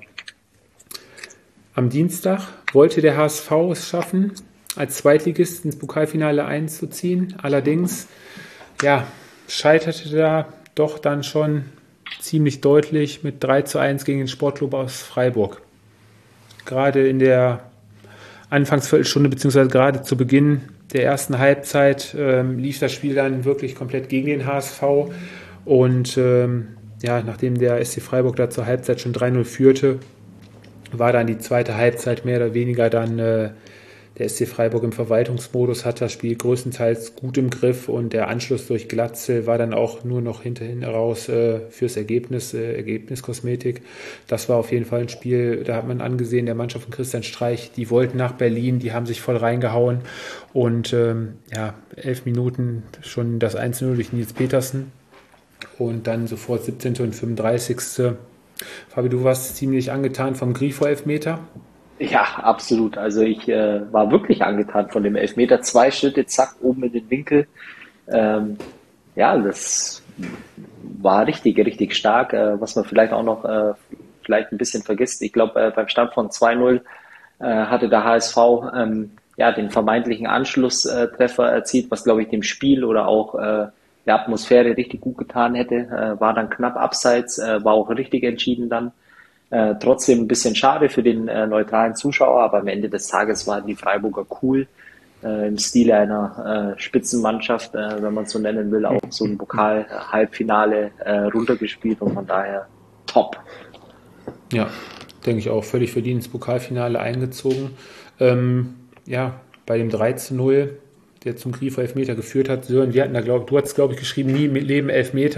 Am Dienstag wollte der HSV es schaffen, als Zweitligist ins Pokalfinale einzuziehen. Allerdings, ja, scheiterte da doch dann schon ziemlich deutlich mit 3-1 gegen den Sportclub aus Freiburg. Gerade in der Anfangsviertelstunde, beziehungsweise gerade zu Beginn der ersten Halbzeit lief das Spiel dann wirklich komplett gegen den HSV. Und ja, nachdem der SC Freiburg da zur Halbzeit schon 3-0 führte, war dann die zweite Halbzeit mehr oder weniger dann der SC Freiburg im Verwaltungsmodus, hat das Spiel größtenteils gut im Griff und der Anschluss durch Glatzel war dann auch nur noch hinterhin raus fürs Ergebniskosmetik. Das war auf jeden Fall ein Spiel, da hat man angesehen, der Mannschaft von Christian Streich, die wollten nach Berlin, die haben sich voll reingehauen und 11 Minuten schon das 1-0 durch Nils Petersen und dann sofort 17. und 35. Fabi, du warst ziemlich angetan vom Grifo-Elfmeter. Ja, absolut. Also ich war wirklich angetan von dem Elfmeter. 2 Schritte, zack, oben in den Winkel. Ja, das war richtig stark. Was man vielleicht auch noch vielleicht ein bisschen vergisst. Ich glaube, beim Stand von 2-0 hatte der HSV den vermeintlichen Anschlusstreffer erzielt, was, glaube ich, dem Spiel oder auch der Atmosphäre richtig gut getan hätte. War dann knapp abseits, war auch richtig entschieden dann. Trotzdem ein bisschen schade für den neutralen Zuschauer, aber am Ende des Tages waren die Freiburger cool, im Stile einer Spitzenmannschaft, wenn man es so nennen will, auch so ein Pokal-Halbfinale runtergespielt und von daher top. Ja, denke ich auch, völlig verdient ins Pokalfinale eingezogen. Bei dem 3-0, der zum Grifo-Elfmeter geführt hat, Sören, wir hatten da, du hattest, glaube ich, geschrieben, nie mit Leben Elfmeter.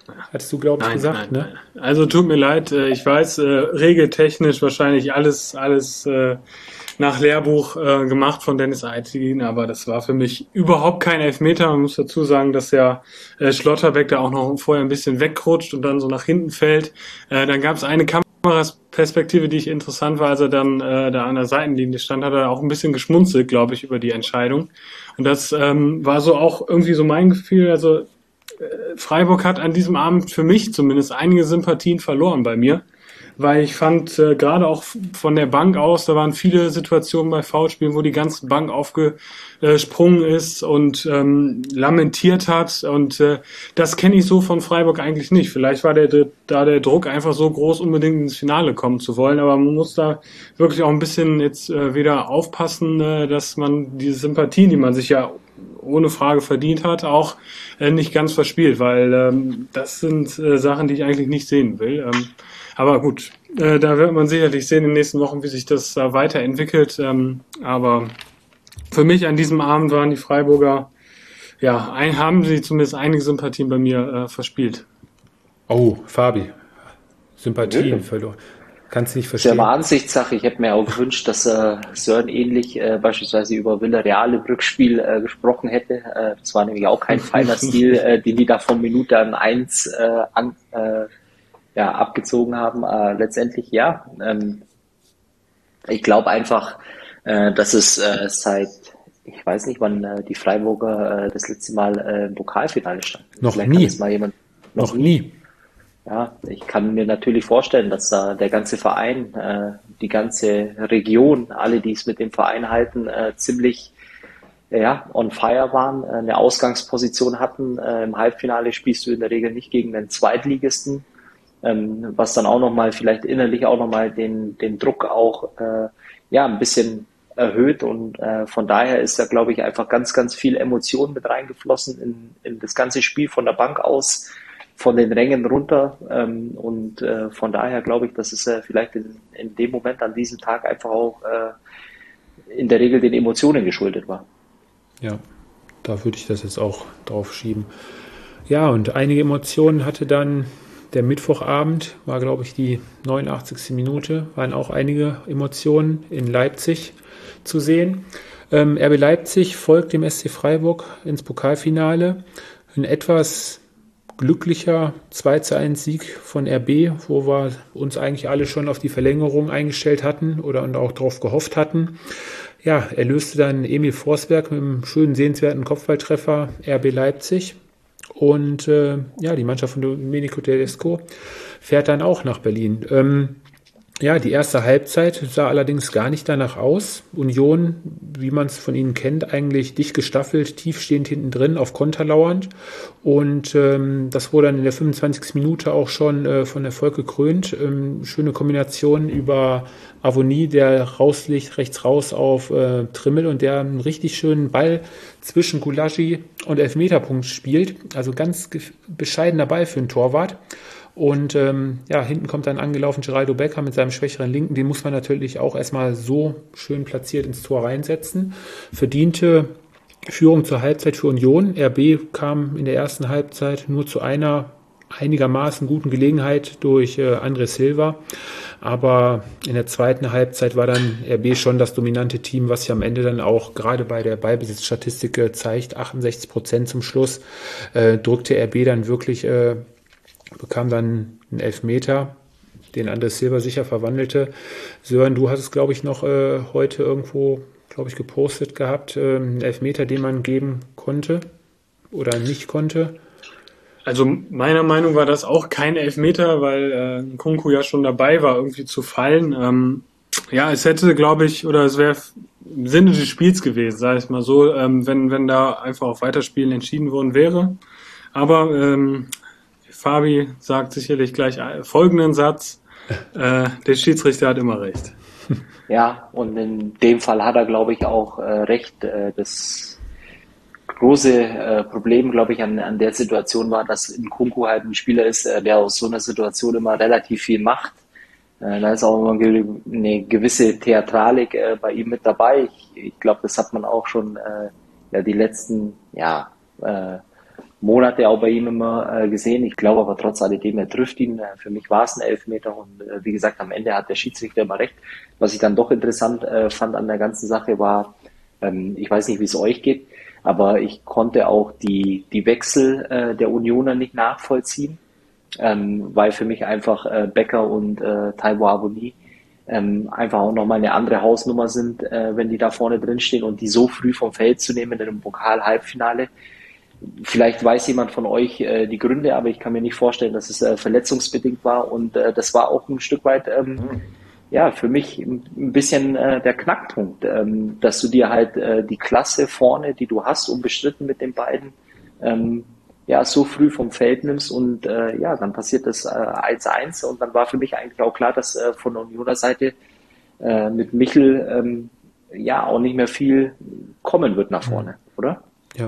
hattest du, glaube ich, gesagt, ne? Nein. Also tut mir leid, ich weiß, regeltechnisch wahrscheinlich alles nach Lehrbuch gemacht von Dennis Aitzin, aber das war für mich überhaupt kein Elfmeter. Man muss dazu sagen, dass der Schlotterbeck da auch noch vorher ein bisschen wegrutscht und dann so nach hinten fällt. Dann gab es eine Kameraperspektive, die ich interessant war, als er dann da an der Seitenlinie stand, hat er auch ein bisschen geschmunzelt, glaube ich, über die Entscheidung. Und das war so auch irgendwie so mein Gefühl, also Freiburg hat an diesem Abend für mich zumindest einige Sympathien verloren bei mir, weil ich fand, gerade auch von der Bank aus, da waren viele Situationen bei Foulspielen, wo die ganze Bank aufgesprungen ist und lamentiert hat und das kenne ich so von Freiburg eigentlich nicht. Vielleicht war der Druck einfach so groß, unbedingt ins Finale kommen zu wollen, aber man muss da wirklich auch ein bisschen jetzt wieder aufpassen, dass man diese Sympathien, die man sich ja ohne Frage verdient hat, auch nicht ganz verspielt, weil das sind Sachen, die ich eigentlich nicht sehen will. Aber gut, da wird man sicherlich sehen in den nächsten Wochen, wie sich das weiterentwickelt. Aber für mich an diesem Abend waren die Freiburger, ja, haben sie zumindest einige Sympathien bei mir verspielt. Oh, Fabi, Sympathien verloren. Kannst du nicht verstehen. Das ist ja mal Ansichtssache. Ich hätte mir auch gewünscht, dass Sören ähnlich beispielsweise über Villarreal im Rückspiel gesprochen hätte. Das war nämlich auch kein feiner Stil, den die da von Minute an 1 abgezogen haben. Letztendlich ja. Ich glaube einfach, dass es seit, ich weiß nicht, wann die Freiburger das letzte Mal im Pokalfinale standen. Noch Vielleicht nie. kann das mal jemand Noch nie. Ja, ich kann mir natürlich vorstellen, dass da der ganze Verein, die ganze Region, alle, die es mit dem Verein halten, ziemlich on fire waren, eine Ausgangsposition hatten. Im Halbfinale spielst du in der Regel nicht gegen den Zweitligisten, was dann auch nochmal vielleicht innerlich auch nochmal den Druck auch ein bisschen erhöht und von daher ist da, glaube ich, einfach ganz, ganz viel Emotion mit reingeflossen in das ganze Spiel von der Bank aus, von den Rängen runter und von daher glaube ich, dass es vielleicht in dem Moment an diesem Tag einfach auch in der Regel den Emotionen geschuldet war. Ja, da würde ich das jetzt auch drauf schieben. Ja, und einige Emotionen hatte dann der Mittwochabend, war glaube ich die 89. Minute, waren auch einige Emotionen in Leipzig zu sehen. RB Leipzig folgt dem SC Freiburg ins Pokalfinale. Ein etwas glücklicher 2:1 Sieg von RB, wo wir uns eigentlich alle schon auf die Verlängerung eingestellt hatten und auch darauf gehofft hatten. Ja, er löste dann Emil Forsberg mit einem schönen, sehenswerten Kopfballtreffer RB Leipzig. Und die Mannschaft von Domenico Tedesco fährt dann auch nach Berlin. Die erste Halbzeit sah allerdings gar nicht danach aus. Union, wie man es von ihnen kennt, eigentlich dicht gestaffelt, tiefstehend hinten drin, auf Konter lauernd. Und das wurde dann in der 25. Minute auch schon von Erfolg gekrönt. Schöne Kombination über Avonie, der rauslegt, rechts raus auf Trimmel und der einen richtig schönen Ball zwischen Gulagi und Elfmeterpunkt spielt. Also ganz bescheidener Ball für einen Torwart. Und hinten kommt dann angelaufen Geraldo Becker mit seinem schwächeren Linken. Den muss man natürlich auch erstmal so schön platziert ins Tor reinsetzen. Verdiente Führung zur Halbzeit für Union. RB kam in der ersten Halbzeit nur zu einer einigermaßen guten Gelegenheit durch André Silva. Aber in der zweiten Halbzeit war dann RB schon das dominante Team, was sich am Ende dann auch gerade bei der Ballbesitzstatistik zeigt. 68% zum Schluss drückte RB dann wirklich... bekam dann einen Elfmeter, den André Silva sicher verwandelte. Sören, du hast es, glaube ich, noch heute irgendwo, gepostet gehabt, einen Elfmeter, den man geben konnte oder nicht konnte. Also meiner Meinung war das auch kein Elfmeter, weil Nkunku ja schon dabei war, irgendwie zu fallen. Es hätte, glaube ich, oder es wäre im Sinne des Spiels gewesen, sage ich mal so, wenn da einfach auf Weiterspielen entschieden worden wäre. Aber Fabi sagt sicherlich gleich folgenden Satz, der Schiedsrichter hat immer recht. Ja, und in dem Fall hat er, glaube ich, auch recht. Das große Problem, glaube ich, an der Situation war, dass Nkunku halt ein Spieler ist, der aus so einer Situation immer relativ viel macht. Da ist auch immer eine gewisse Theatralik bei ihm mit dabei. Ich glaube, das hat man auch schon die letzten Monate auch bei ihm immer gesehen. Ich glaube aber trotz alledem, er trifft ihn. Für mich war es ein Elfmeter und wie gesagt, am Ende hat der Schiedsrichter immer recht. Was ich dann doch interessant fand an der ganzen Sache war, ich weiß nicht, wie es euch geht, aber ich konnte auch die Wechsel der Unioner nicht nachvollziehen, weil für mich einfach Becker und Taiwo Awoniyi einfach auch nochmal eine andere Hausnummer sind, wenn die da vorne drin stehen und die so früh vom Feld zu nehmen in einem Pokal-Halbfinale. Vielleicht weiß jemand von euch die Gründe, aber ich kann mir nicht vorstellen, dass es verletzungsbedingt war und das war auch ein Stück weit ja, für mich ein bisschen der Knackpunkt, dass du dir halt die Klasse vorne, die du hast, unbestritten mit den beiden, ja, so früh vom Feld nimmst und ja, dann passiert das 1-1 und dann war für mich eigentlich auch klar, dass von der Unioner Seite mit Michel ja auch nicht mehr viel kommen wird nach vorne, oder? Ja,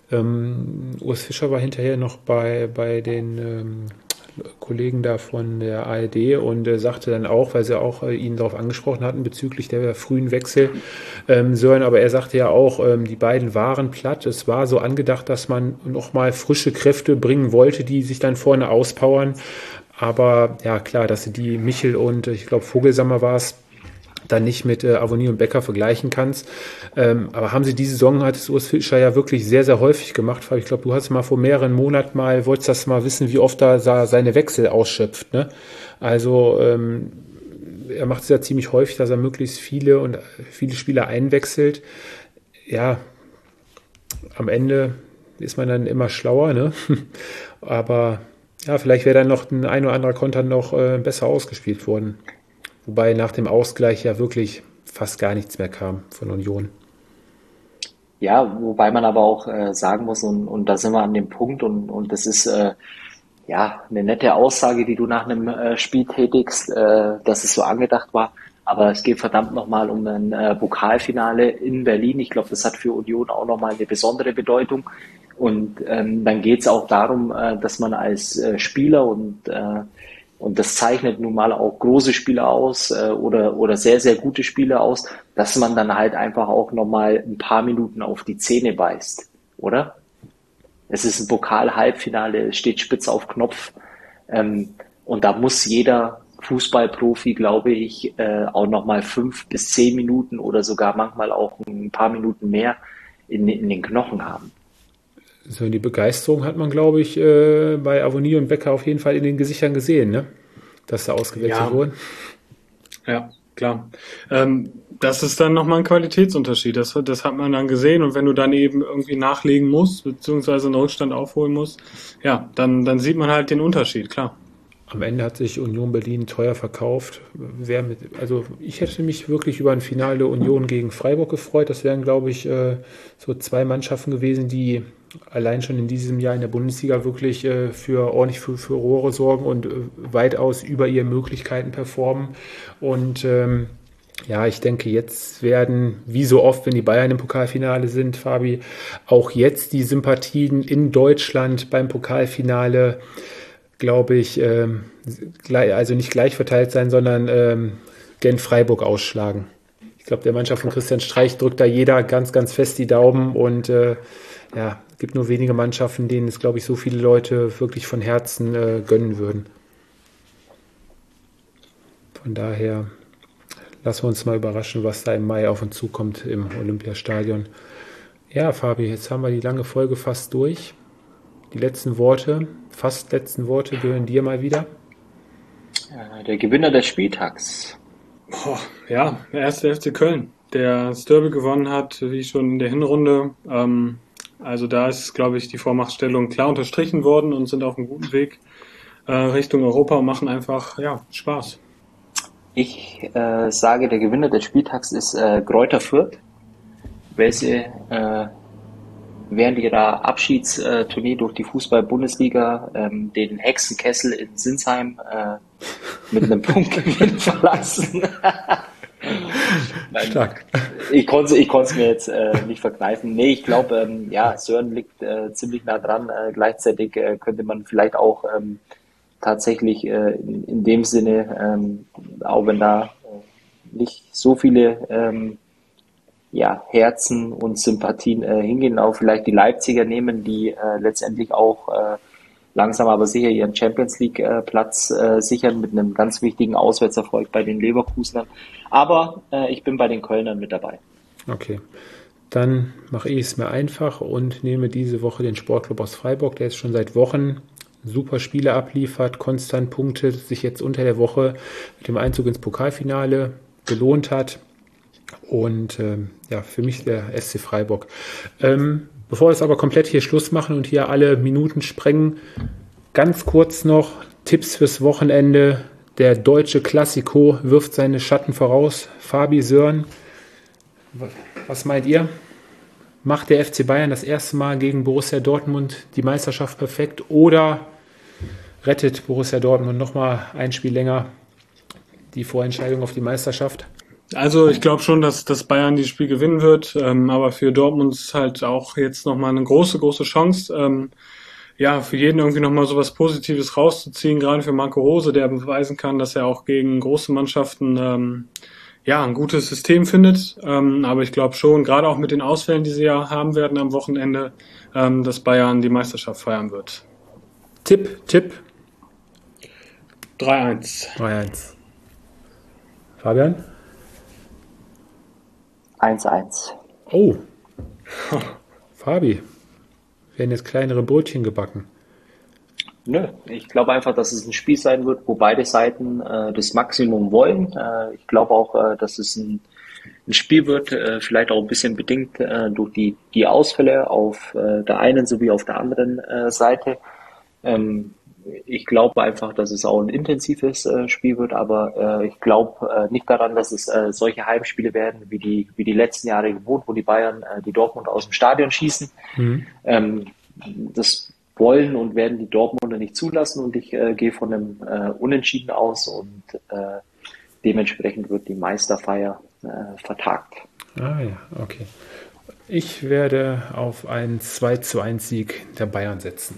Urs Fischer war hinterher noch bei den Kollegen da von der ARD und sagte dann auch, weil sie auch ihn darauf angesprochen hatten bezüglich der frühen Wechsel, Sören, aber er sagte ja auch, die beiden waren platt. Es war so angedacht, dass man nochmal frische Kräfte bringen wollte, die sich dann vorne auspowern. Aber ja, klar, dass sie die Michel und ich glaube Vogelsammer war es, dann nicht mit Awoniyi und Becker vergleichen kannst. Aber haben sie diese Saison, hat es Urs Fischer ja wirklich sehr, sehr häufig gemacht. Ich glaube, du hast mal vor mehreren Monaten wolltest das mal wissen, wie oft er seine Wechsel ausschöpft. Ne? Also er macht es ja ziemlich häufig, dass er möglichst viele Spieler einwechselt. Ja, am Ende ist man dann immer schlauer. Ne? Aber ja, vielleicht wäre dann noch ein oder anderer Konter noch besser ausgespielt worden. Wobei nach dem Ausgleich ja wirklich fast gar nichts mehr kam von Union. Ja, wobei man aber auch sagen muss, und da sind wir an dem Punkt, und das ist ja eine nette Aussage, die du nach einem Spiel tätigst, dass es so angedacht war. Aber es geht verdammt nochmal um ein Pokalfinale in Berlin. Ich glaube, das hat für Union auch nochmal eine besondere Bedeutung. Und dann geht es auch darum, dass man als Spieler und das zeichnet nun mal auch große Spieler aus oder sehr, sehr gute Spieler aus, dass man dann halt einfach auch nochmal ein paar Minuten auf die Zähne beißt, oder? Es ist ein Pokal-Halbfinale, es steht spitz auf Knopf und da muss jeder Fußballprofi, glaube ich, auch nochmal 5 bis 10 Minuten oder sogar manchmal auch ein paar Minuten mehr in den Knochen haben. So, die Begeisterung hat man, glaube ich, bei Awoniyi und Becker auf jeden Fall in den Gesichtern gesehen, ne? Dass da ausgewechselt wurden. Ja, klar. Das ist dann nochmal ein Qualitätsunterschied. Das hat man dann gesehen. Und wenn du dann eben irgendwie nachlegen musst, beziehungsweise einen Rückstand aufholen musst, ja, dann sieht man halt den Unterschied, klar. Am Ende hat sich Union Berlin teuer verkauft. Also ich hätte mich wirklich über ein Finale der Union gegen Freiburg gefreut. Das wären, glaube ich, so zwei Mannschaften gewesen, die allein schon in diesem Jahr in der Bundesliga wirklich ordentlich für Furore sorgen und weitaus über ihre Möglichkeiten performen. Und ja, ich denke, jetzt werden, wie so oft, wenn die Bayern im Pokalfinale sind, Fabi, auch jetzt die Sympathien in Deutschland beim Pokalfinale, glaube ich, also nicht gleich verteilt sein, sondern gen Freiburg ausschlagen. Ich glaube, der Mannschaft von Christian Streich drückt da jeder ganz, ganz fest die Daumen und ja, es gibt nur wenige Mannschaften, denen es, glaube ich, so viele Leute wirklich von Herzen gönnen würden. Von daher lassen wir uns mal überraschen, was da im Mai auf uns zukommt im Olympiastadion. Ja, Fabi, jetzt haben wir die lange Folge fast durch. Die fast letzten Worte gehören dir mal wieder. Der Gewinner des Spieltags. Ja, der erste FC Köln, der das Derby gewonnen hat, wie schon in der Hinrunde. Also da ist, glaube ich, die Vormachtstellung klar unterstrichen worden und sind auf einem guten Weg Richtung Europa und machen einfach Spaß. Ich sage, der Gewinner des Spieltags ist Greuther Fürth, welche während ihrer Abschiedstournee durch die Fußball-Bundesliga den Hexenkessel in Sinsheim mit einem Punktgewinn verlassen. Stark. Ich konnte es mir jetzt nicht verkneifen. Nee, ich glaube, Sören liegt ziemlich nah dran. Gleichzeitig könnte man vielleicht auch tatsächlich in dem Sinne, auch wenn da nicht so viele Herzen und Sympathien hingehen, auch vielleicht die Leipziger nehmen, die letztendlich auch langsam aber sicher ihren Champions League Platz sichern mit einem ganz wichtigen Auswärtserfolg bei den Leverkusenern. Aber ich bin bei den Kölnern mit dabei. Okay, dann mache ich es mir einfach und nehme diese Woche den Sportclub aus Freiburg, der jetzt schon seit Wochen super Spiele abliefert, konstant punktet, sich jetzt unter der Woche mit dem Einzug ins Pokalfinale gelohnt hat. Und für mich der SC Freiburg. Bevor wir es aber komplett hier Schluss machen und hier alle Minuten sprengen, ganz kurz noch Tipps fürs Wochenende. Der deutsche Klassiko wirft seine Schatten voraus. Fabi, Sören, was meint ihr? Macht der FC Bayern das erste Mal gegen Borussia Dortmund die Meisterschaft perfekt oder rettet Borussia Dortmund nochmal ein Spiel länger die Vorentscheidung auf die Meisterschaft? Also ich glaube schon, dass Bayern dieses Spiel gewinnen wird, aber für Dortmund ist halt auch jetzt nochmal eine große, große Chance, für jeden irgendwie nochmal so was Positives rauszuziehen, gerade für Marco Rose, der beweisen kann, dass er auch gegen große Mannschaften ein gutes System findet, aber ich glaube schon, gerade auch mit den Ausfällen, die sie ja haben werden am Wochenende, dass Bayern die Meisterschaft feiern wird. Tipp. 3-1. 3-1. Fabian? 1-1. Oh, Fabi, werden jetzt kleinere Brötchen gebacken? Nö, ich glaube einfach, dass es ein Spiel sein wird, wo beide Seiten das Maximum wollen. Ich glaube auch, dass es ein Spiel wird, vielleicht auch ein bisschen bedingt durch die Ausfälle auf der einen sowie auf der anderen Seite. Ich glaube einfach, dass es auch ein intensives Spiel wird, aber ich glaube nicht daran, dass es solche Heimspiele werden, wie die letzten Jahre gewohnt, wo die Bayern die Dortmund aus dem Stadion schießen. Das wollen und werden die Dortmunder nicht zulassen und ich gehe von einem Unentschieden aus und dementsprechend wird die Meisterfeier vertagt. Ah ja, okay. Ich werde auf einen 2-1 Sieg der Bayern setzen.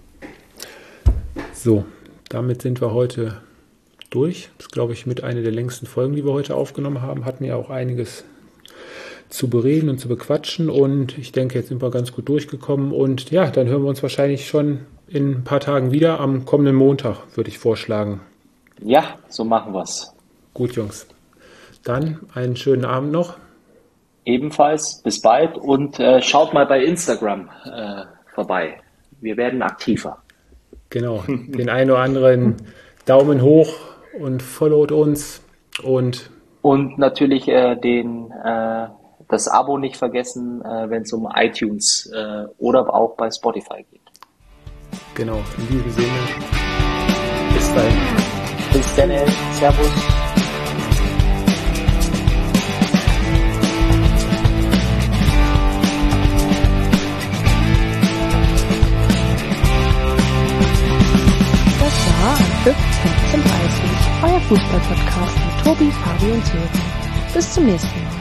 So, damit sind wir heute durch. Das ist, glaube ich, mit einer der längsten Folgen, die wir heute aufgenommen haben. Hatten ja auch einiges zu bereden und zu bequatschen. Und ich denke, jetzt sind wir ganz gut durchgekommen. Und ja, dann hören wir uns wahrscheinlich schon in ein paar Tagen wieder. Am kommenden Montag, würde ich vorschlagen. Ja, so machen wir es. Gut, Jungs. Dann einen schönen Abend noch. Ebenfalls, bis bald. Und schaut mal bei Instagram vorbei. Wir werden aktiver. Genau, den einen oder anderen Daumen hoch und followt uns und natürlich das Abo nicht vergessen, wenn es um iTunes oder auch bei Spotify geht. Genau, in diesem Sinne, bis dahin. Bis dann, Servus. Euer Fußball-Podcast mit Tobi, Fabi und Sören. Bis zum nächsten Mal.